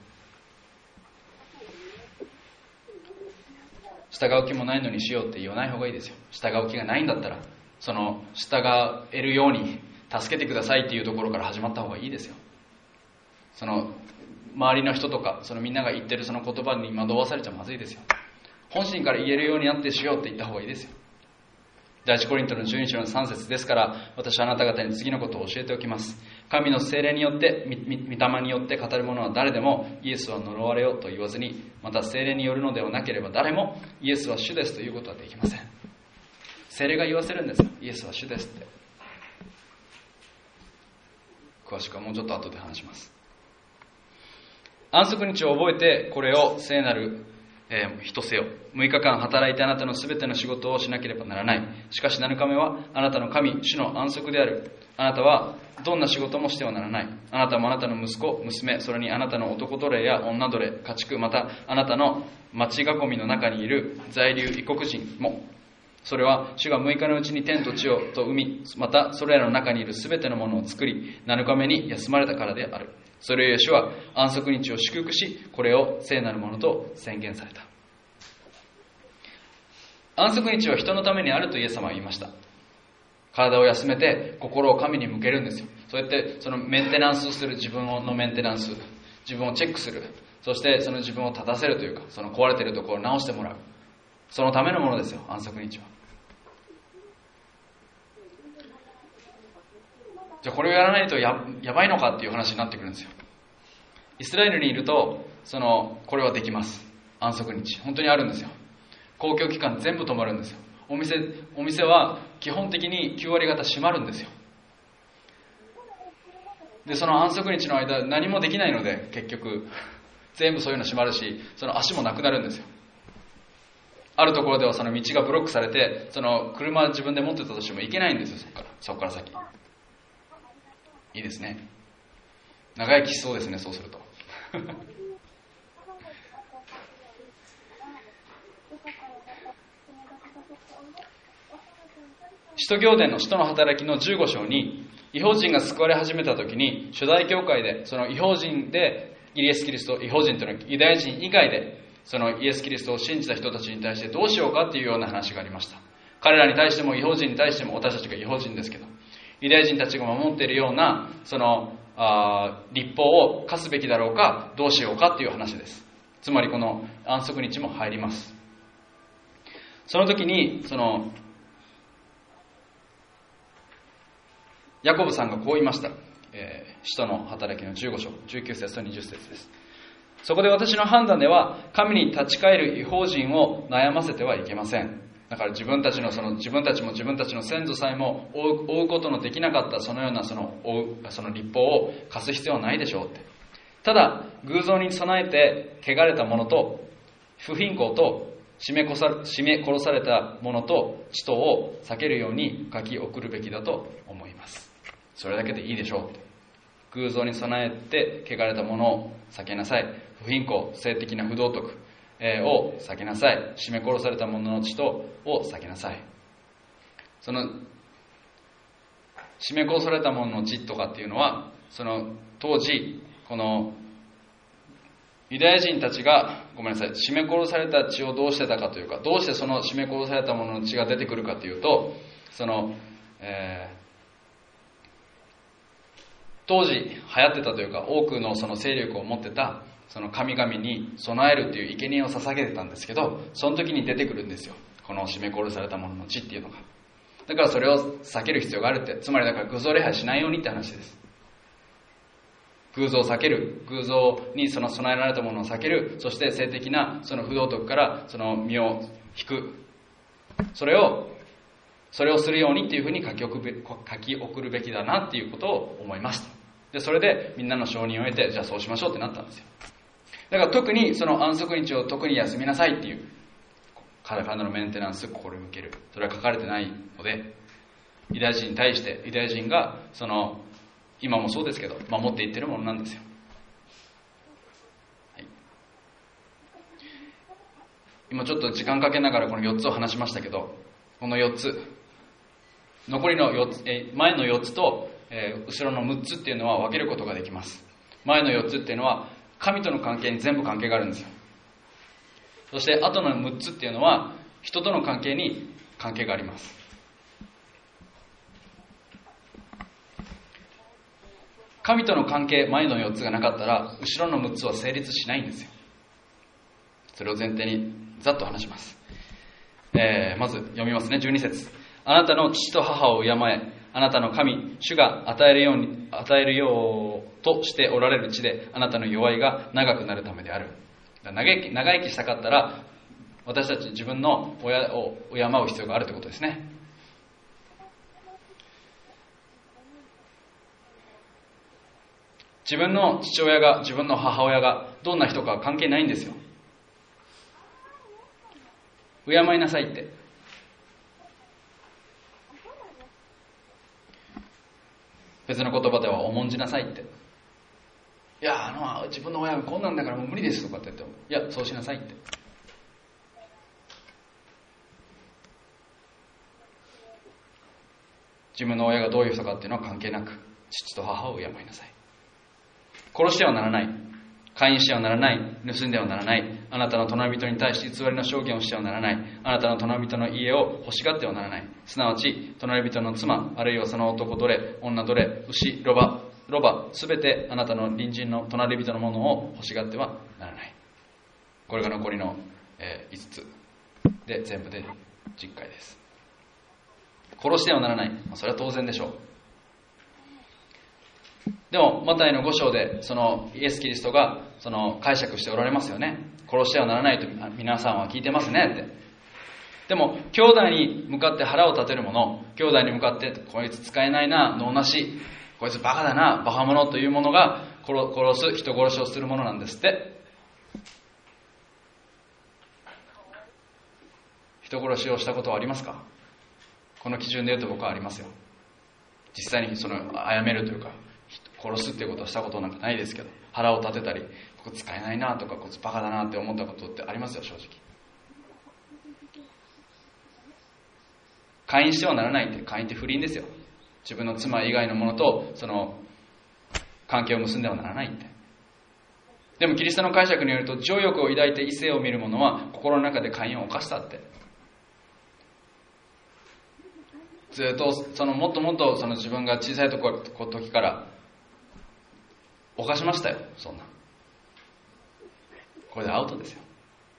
従う気もないのにしようって言わない方がいいですよ。従う気がないんだったら、その従えるように助けてくださいっていうところから始まった方がいいですよ。その周りの人とかそのみんなが言ってるその言葉に惑わされちゃまずいですよ。本心から言えるようになってしようって言った方がいいですよ。第一コリントの12章の3節ですから、私はあなた方に次のことを教えておきます。神の聖霊によって御霊によって語る者は誰でもイエスは呪われよと言わずに、また聖霊によるのではなければ誰もイエスは主ですということはできません。聖霊が言わせるんですよ。イエスは主ですって。詳しくはもうちょっと後で話します。安息日を覚えてこれを聖なる人せよ。6日間働いてあなたのすべての仕事をしなければならない。しかし7日目はあなたの神主の安息である。あなたはどんな仕事もしてはならない。あなたもあなたの息子娘、それにあなたの男奴隷や女奴隷、家畜、またあなたの町囲みの中にいる在留異国人も、それは主が6日のうちに天と地をと海、またそれらの中にいるすべてのものを作り、7日目に休まれたからである。それゆえ主は安息日を祝福し、これを聖なるものと宣言された。安息日は人のためにあるとイエス様は言いました。 体を休めて心を神に向けるんですよ。そうやってそのメンテナンスをする、自分のメンテナンス、自分をチェックする、そしてその自分を立たせるというか、その壊れているところを直してもらう、そのためのものですよ、安息日は。じゃあこれをやらないと やばいのかっていう話になってくるんですよ。イスラエルにいるとこれはできます。安息日本当にあるんですよ。公共機関全部止まるんですよ。お店は基本的に9割方閉まるんですよ。でその安息日の間何もできないので、結局全部そういうの閉まるし、その足もなくなるんですよ。あるところではその道がブロックされて、その車自分で持ってたとしても行けないんですよ。そこから先いいですね。長生きしそうですね、そうすると使徒行伝の使徒の働きの15章に、異邦人が救われ始めた時に、初代教会でその異邦人でイエス・キリスト、異邦人というのはユダヤ人以外でそのイエス・キリストを信じた人たちに対してどうしようかっていうような話がありました。彼らに対しても異邦人に対しても、私たちが異邦人ですけど、ユダヤ人たちが守っているようなその律法を課すべきだろうか、どうしようかっていう話です。つまりこの安息日も入ります。その時にヤコブさんがこう言いました。使徒の働きの15章19節と20節です。そこで私の判断では、神に立ち返る異邦人を悩ませてはいけません。だから自分たちも自分たちの先祖さえも追うことのできなかったそのようなその律法を課す必要はないでしょうって。ただ偶像に備えて汚れた者と不貧困と絞め殺された者と地頭を避けるように書き送るべきだと思います。それだけでいいでしょうって。偶像に備えて汚れた者を避けなさい。不貧困、性的な不道徳を避けなさい。絞め殺された者の血とを避けなさい。その絞め殺された者の血とかっていうのは、その当時このユダヤ人たちが絞め殺された血をどうしてたかというか、どうしてその絞め殺された者の血が出てくるかというと、当時流行ってたというか、多くのその勢力を持ってたその神々に備えるという生贄を捧げてたんですけど、その時に出てくるんですよ、この絞め殺された者の血っていうのが。だからそれを避ける必要があるって。つまりだから偶像礼拝しないようにって話です。偶像を避ける、偶像にその備えられたものを避ける、そして性的なその不道徳からその身を引く、それをするようにっていうふうに書き送るべきだなっていうことを思いました。でそれでみんなの承認を得て、じゃあそうしましょうってなったんですよ。だから特にその安息日を特に休みなさいっていう、体のメンテナンス、心に向ける、それは書かれてないので、ユダヤ人に対してユダヤ人が今もそうですけど守っていってるものなんですよ。はい、今ちょっと時間かけながらこの4つを話しましたけど、この4つ、残りの4つ、前の4つと、後ろの6つっていうのは分けることができます。前の4つっていうのは神との関係に全部関係があるんですよ。そして後の6つっていうのは人との関係に関係があります。神との関係、前の4つがなかったら後ろの6つは成立しないんですよ。それを前提にざっと話します。まず読みますね。12節。あなたの父と母を敬え、あなたの神主が与えるようとしておられる地であなたの弱いが長くなるためである。長生きしたかったら私たち自分の親を敬う必要があるということですね。自分の父親が自分の母親がどんな人か関係ないんですよ。敬いなさいって。別の言葉では重んじなさいって。いや自分の親がこんなんだからもう無理ですとかって言っても、いやそうしなさいって。自分の親がどういう人かっていうのは関係なく、父と母を敬いなさい。殺してはならない。 姦淫してはならない、盗んではならない、あなたの隣人に対して偽りの証言をしてはならない、あなたの隣人の家を欲しがってはならない。すなわち隣人の妻、あるいはその男どれ、女どれ、牛、ロバ、すべてあなたの隣人の隣人のものを欲しがってはならない。これが残りの、5つで全部で10回です。殺してはならない、それは当然でしょう。でもマタイの5章でそのイエス・キリストがその解釈しておられますよね。殺してはならないと皆さんは聞いてますねって。でも兄弟に向かって腹を立てるもの、兄弟に向かってこいつ使えないな、能なし、こいつバカだな、バカ者というものが人殺しをするものなんですって。人殺しをしたことはありますか？この基準で言うと僕はありますよ。実際にその殺めるというか殺すっていうことをしたことなんかないですけど、腹を立てたり、ここ使えないなとかこいつバカだなって思ったことってありますよ、正直。姦淫してはならないって、姦淫って不倫ですよ。自分の妻以外のものとその関係を結んではならないって。でもキリストの解釈によると、情欲を抱いて異性を見る者は心の中で姦淫を犯したって。ずっともっともっと自分が小さい時から犯しましたよ。そんなこれでアウトですよ。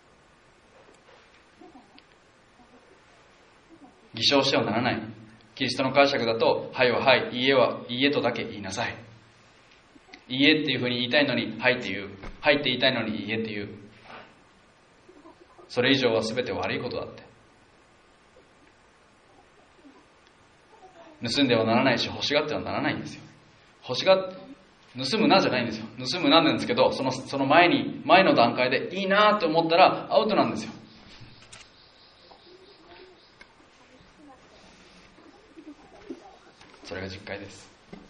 偽証してはならない。キリストの解釈だと、はいははい、いいえはいいえとだけ言いなさい。いいえっていうふうに言いたいのにはいって言う、はいって言いたいのにいいえって言う。それ以上は全て悪いことだって。盗んではならないし、欲しがってはならないんですよ。盗むなじゃないんですよ。盗むなんですけど、その前の段階でいいなと思ったらアウトなんですよ。それが実戒です。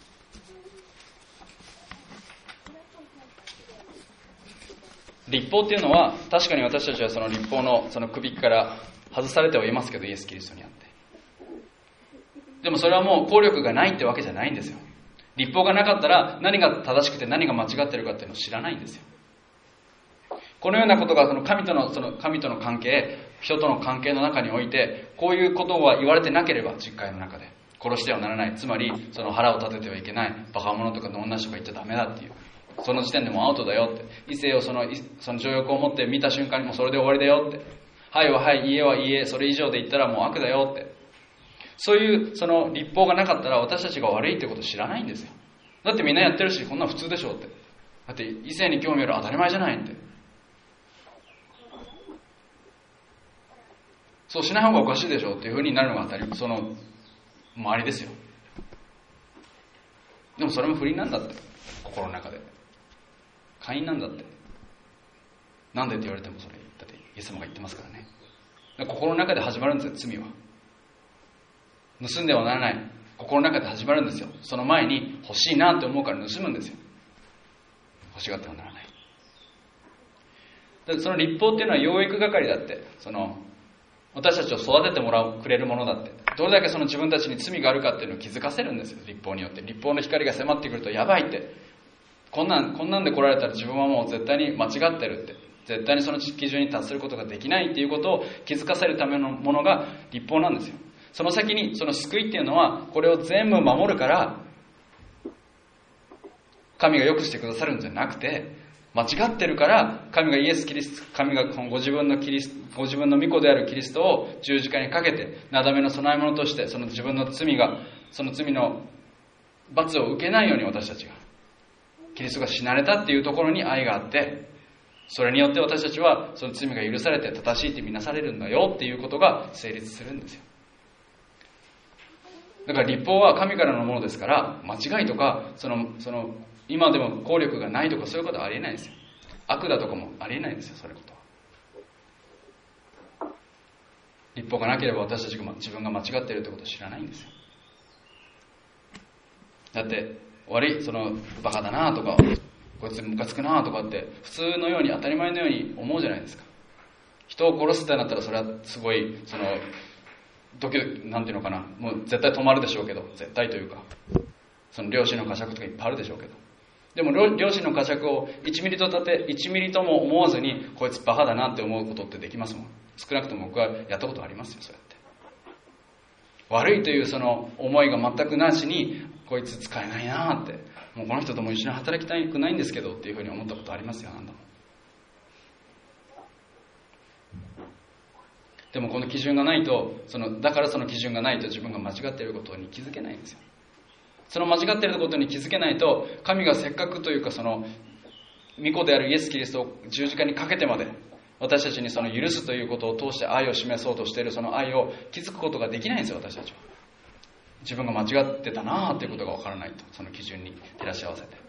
律法っていうのは、確かに私たちはその律法のその首から外されてはいますけど、イエス・キリストにあって。でもそれはもう効力がないってわけじゃないんですよ。律法がなかったら何が正しくて何が間違ってるかっていうのを知らないんですよ。このようなことが神との関係、人との関係の中において、こういうことは言われてなければ、実会の中で殺してはならない、つまり腹を立ててはいけない、バカ者とか能なしとか言っちゃダメだっていう、その時点でもうアウトだよって、異性をその情欲を持って見た瞬間にもうそれで終わりだよって、はいははい、いいえはいいえ、それ以上で言ったらもう悪だよって、そういう律法がなかったら私たちが悪いってことを知らないんですよ。だってみんなやってるし、こんなの普通でしょって。だって異性に興味ある当たり前じゃないって。そうしない方がおかしいでしょっていうふうになるのが周りですよ。でもそれも不倫なんだって、心の中で。姦淫なんだって。なんでって言われてもそれ、だってイエス様が言ってますからね。心の中で始まるんですよ、罪は。盗んではならない、心の中で始まるんですよ。その前に欲しいなって思うから盗むんですよ。欲しがってはならない。その律法っていうのは養育係だって、私たちを育ててくれるものだって、どれだけ自分たちに罪があるかっていうのを気づかせるんですよ、律法によって。律法の光が迫ってくるとやばいって、こんなんで来られたら自分はもう絶対に間違ってるって、絶対にその基準に達することができないっていうことを気づかせるためのものが律法なんですよ。その先に救いっていうのは、これを全部守るから神が良くしてくださるんじゃなくて、間違ってるから神がご自分の御子であるキリストを十字架にかけて、なだめの供え物として自分の罪の罰を受けないように、私たちがキリストが死なれたっていうところに愛があって、それによって私たちはその罪が許されて正しいって見なされるんだよっていうことが成立するんですよ。だから律法は神からのものですから、間違いとか今でも効力がないとかそういうことはありえないんですよ。悪だとかもありえないんですよ、そういうことは。律法がなければ私たちが自分が間違っているってことを知らないんですよ。だってバカだなとか、こいつムカつくなとかって普通のように当たり前のように思うじゃないですか。人を殺すってなったら、それはすごいなんていうのかな、もう絶対止まるでしょうけど、絶対というか、良心の呵責とかいっぱいあるでしょうけど、 でも両親の呵責を1ミリとも思わずに、こいつバカだなって思うことってできますもん。少なくとも僕はやったことありますよ。そうやって悪いというその思いが全くなしに、こいつ使えないなって、もうこの人とも一緒に働きたくないんですけどっていうふうに思ったことありますよ。何度も。でもこの基準がないと、だからその基準がないと自分が間違っていることに気づけないんですよ。その間違っていることに気づけないと、神がせっかくというか、その御子であるイエス・キリストを十字架にかけてまで私たちにその許すということを通して愛を示そうとしているその愛を気づくことができないんですよ。私たちは自分が間違ってたなということが分からないと、その基準に照らし合わせて。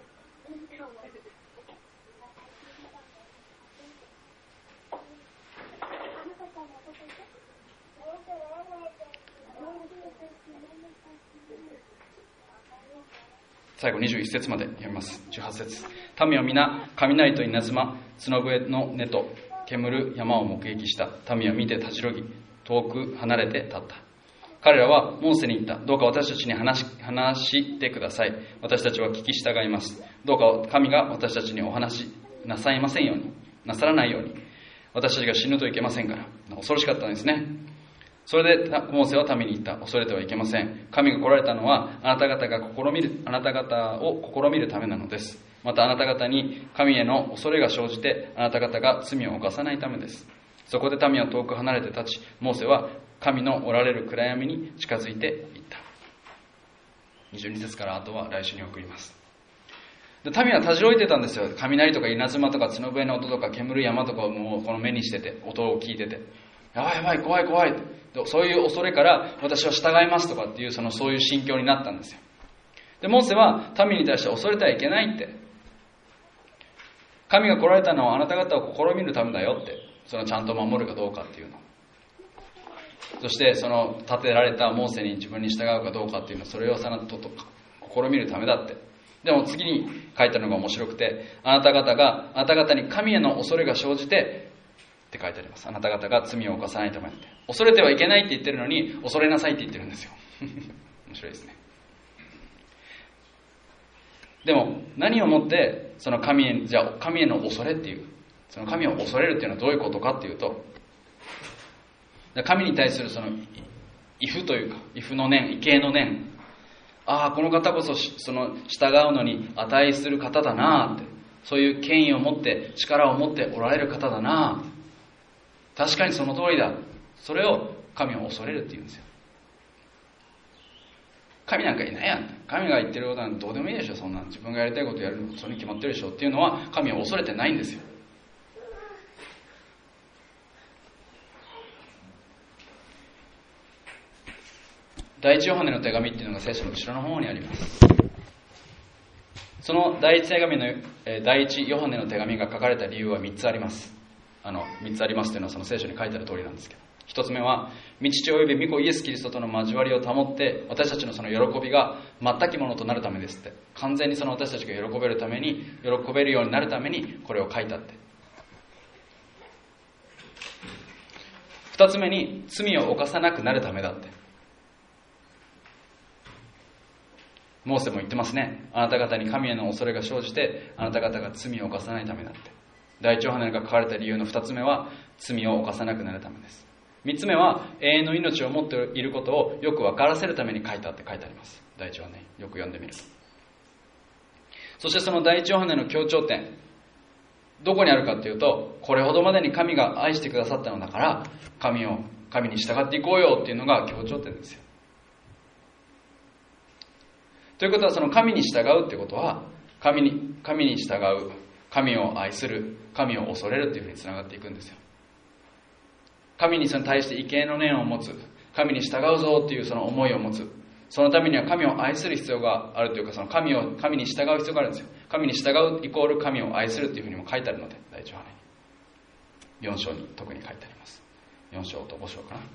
最後21節まで読みます。18節。民は皆雷と稲妻、角笛の音と煙る山を目撃した。民は見てたじろぎ、遠く離れて立った。彼らはモーセに言った。どうか私たちに話してください。私たちは聞き従います。どうか神が私たちにお話しなさらないように、私たちが死ぬといけませんから。恐ろしかったんですね。それでモーセは民に言った。恐れてはいけません。神が来られたのはあなた方を試みるためなのです。またあなた方に神への恐れが生じて、あなた方が罪を犯さないためです。そこで民は遠く離れて立ち、モーセは神のおられる暗闇に近づいていった。22節からあとは来週に送ります。で、民はたじろいてたんですよ。雷とか稲妻とか角笛の音とか煙る山とかをもうこの目にしてて、音を聞いてて、やばいやばい、怖い怖い、そういう恐れから私は従いますとかっていうそういう心境になったんですよ。で、モーセは民に対して恐れてはいけないって、神が来られたのはあなた方を試みるためだよって、ちゃんと守るかどうかっていうの、そして立てられたモーセに自分に従うかどうかっていうの、それを試みるためだって。でも次に書いたのが面白くて、あなた方に神への恐れが生じてって書いてあります。あなた方が罪を犯さないためって。恐れてはいけないって言ってるのに、恐れなさいって言ってるんですよ。面白いですね。でも何をもって神への恐れっていう、神を恐れるっていうのはどういうことかっていうと、神に対する畏怖というか、畏怖の念、畏敬の念、ああこの方こそ従うのに値する方だなって、そういう権威を持って力を持っておられる方だな、確かにその通りだ、それを神を恐れるって言うんですよ。神なんかいないやん、神が言ってることなんてどうでもいいでしょ、そんな自分がやりたいことやるのそれに決まってるでしょっていうのは、神を恐れてないんですよ。第一ヨハネの手紙っていうのが聖書の後ろの方にあります。その第一ヨハネの手紙が書かれた理由は3つあります。3つありますというのはその聖書に書いてある通りなんですけど、1つ目は御父および御子イエスキリストとの交わりを保って、私たちのその喜びが全きものとなるためですって。完全に私たちが喜べるようになるためにこれを書いたって。2つ目に罪を犯さなくなるためだって。モーセも言ってますね。あなた方に神への恐れが生じて、あなた方が罪を犯さないためだって。第一ヨハネが書かれた理由の2つ目は罪を犯さなくなるためです。3つ目は永遠の命を持っていることをよく分からせるために書いたって書いてあります。第一ヨハネよく読んでみると。そしてその第一ヨハネの強調点、どこにあるかというと、これほどまでに神が愛してくださったのだから神に従っていこうよっていうのが強調点ですよ。ということは、その神に従うってことは、神に従う、神を愛する、神を恐れるというふうにつながっていくんですよ。神に対して畏敬の念を持つ、神に従うぞっていうその思いを持つ、そのためには神を愛する必要があるというか、神に従う必要があるんですよ。神に従うイコール神を愛するというふうにも書いてあるので、第一ヨハネに4章に特に書いてあります。4章と5章かな。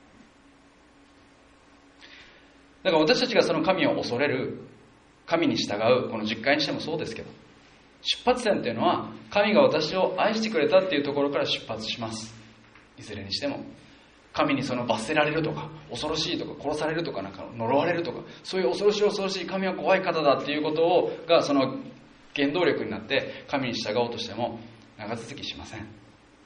だから私たちがその神を恐れる、神に従う、この実会にしてもそうですけど、出発点というのは神が私を愛してくれたっていうところから出発します。いずれにしても神に罰せられるとか、恐ろしいとか、殺されるとか、呪われるとか、そういう恐ろしい神は怖い方だっていうことが原動力になって神に従おうとしても長続きしません。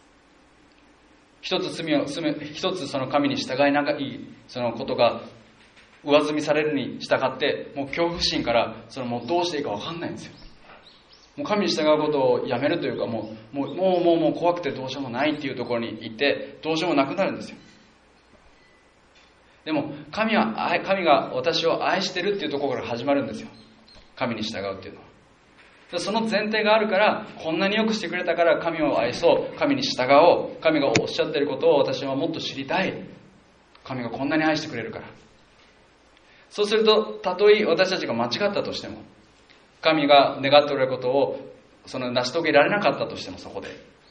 一つその神に従いないそのことが上積みされるに従って、もう恐怖心からもうどうしていいか分かんないんですよ。もう神に従うことをやめるというか、もう怖くてどうしようもないっていうところに行ってどうしようもなくなるんですよ。でも神が私を愛してるっていうところから始まるんですよ。神に従うっていうのは。その前提があるから、こんなによくしてくれたから神を愛そう、神に従おう、神がおっしゃっていることを私はもっと知りたい、神がこんなに愛してくれるから。そうすると、たとえ私たちが間違ったとしても、神が願っておられることを成し遂げられなかったとしても、そこで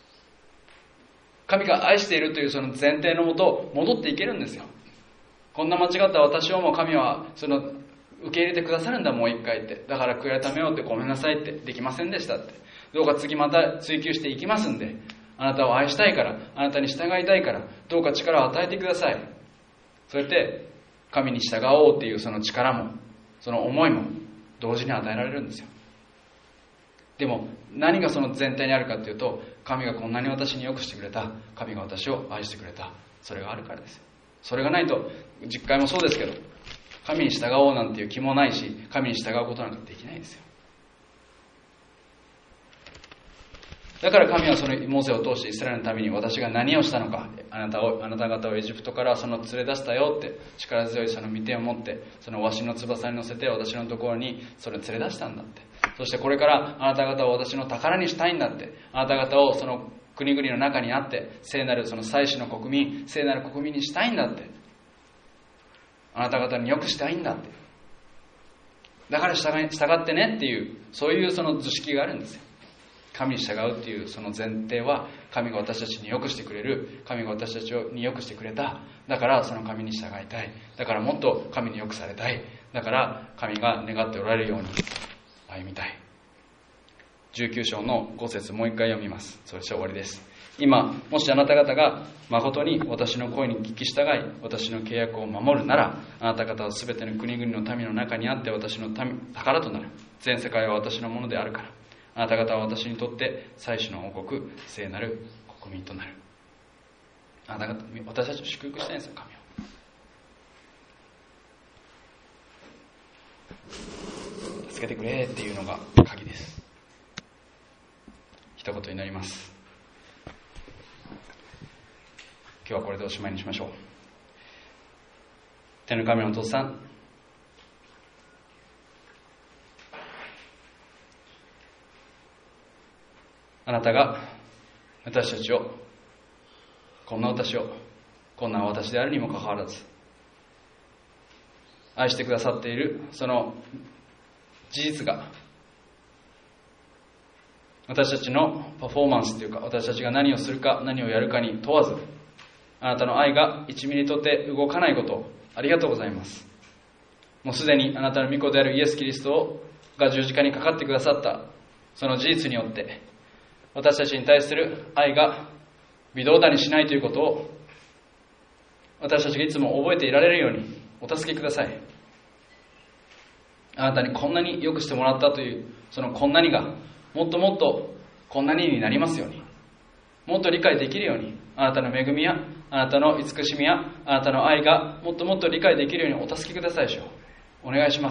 神が愛しているというその前提のもと戻っていけるんですよ。こんな間違った私をも神は受け入れてくださるんだ、もう一回って。だから悔い改めようって、ごめんなさいって、できませんでしたって。どうか次また追求していきますんで、あなたを愛したいから、あなたに従いたいから、どうか力を与えてください。そうやって神に従おうっていうその力も、その思いも同時に与えられるんですよ。でも何がその前提にあるかっていうと、神がこんなに私に良くしてくれた、神が私を愛してくれた、それがあるからですよ。それがないと、実会もそうですけど、神に従おうなんていう気もないし、神に従うことなんかできないですよ。だから神はそのモーセを通してイスラエルのために、私が何をしたのか、あなた方をエジプトから連れ出したよって、力強いその御手を持って、そのわしの翼に乗せて私のところにそれを連れ出したんだって。そしてこれからあなた方を私の宝にしたいんだって。あなた方をその国々の中にあって、聖なるその祭司の国民、聖なる国民にしたいんだって。あなた方に良くしたいんだって。だから従ってねっていう、そういうその図式があるんですよ。神に従うっていうその前提は、神が私たちに良くしてくれる、神が私たちに良くしてくれた、だからその神に従いたい、だからもっと神に良くされたい、だから神が願っておられるように歩みたい。19章の5節、もう一回読みます。それで終わりです。今もしあなた方が誠に私の声に聞き従い、私の契約を守るなら、あなた方はすべての国々の民の中にあって私の宝となる。全世界は私のものであるから、あなた方は私にとって祭司の王国、聖なる国民となる。あなた方、私たちを祝福したいんですよ、神を。助けてくれっていうのが鍵です。一言になります。今日はこれでおしまいにしましょう。天の神のお父さん、あなたが私たちを、こんな私を、こんな私であるにもかかわらず愛してくださっているその事実が、私たちのパフォーマンスというか、私たちが何をするか何をやるかに問わず、あなたの愛が1ミリとて動かないことをありがとうございます。もうすでにあなたの御子であるイエス・キリストが十字架にかかってくださったその事実によって、私たちに対する愛が微動だにしないということを私たちがいつも覚えていられるようにお助けください。あなたにこんなに良くしてもらったというそのこんなにが、もっともっとこんなになりますように、もっと理解できるように、あなたの恵みやあなたの慈しみやあなたの愛がもっともっと理解できるようにお助けください。お願いします。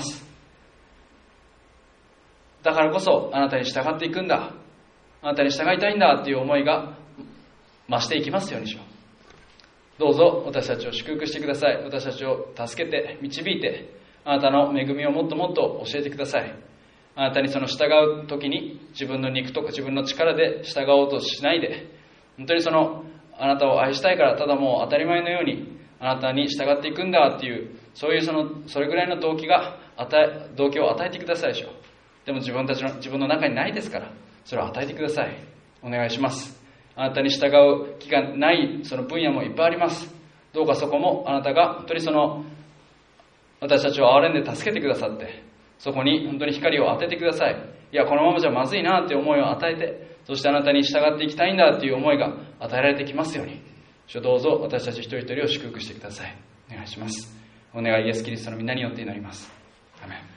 だからこそあなたに従っていくんだ、あなたに従いたいんだっていう思いが増していきますようにしよう。どうぞ私たちを祝福してください。私たちを助けて導いて、あなたの恵みをもっともっと教えてください。あなたにその従う時に自分の肉とか自分の力で従おうとしないで、本当にあなたを愛したいから、ただもう当たり前のようにあなたに従っていくんだっていう、そういうそれぐらいの動機を与えてください。でも自分の中にないですから、それを与えてください。お願いします。あなたに従う気がないその分野もいっぱいあります。どうかそこもあなたが本当に私たちを憐れんで助けてくださって、そこに本当に光を当ててください。いや、このままじゃまずいなっていう思いを与えて、そしてあなたに従っていきたいんだっていう思いが与えられてきますように、どうぞ私たち一人一人を祝福してください。お願いします。お願いイエス・キリストの皆によって祈ります。アメン。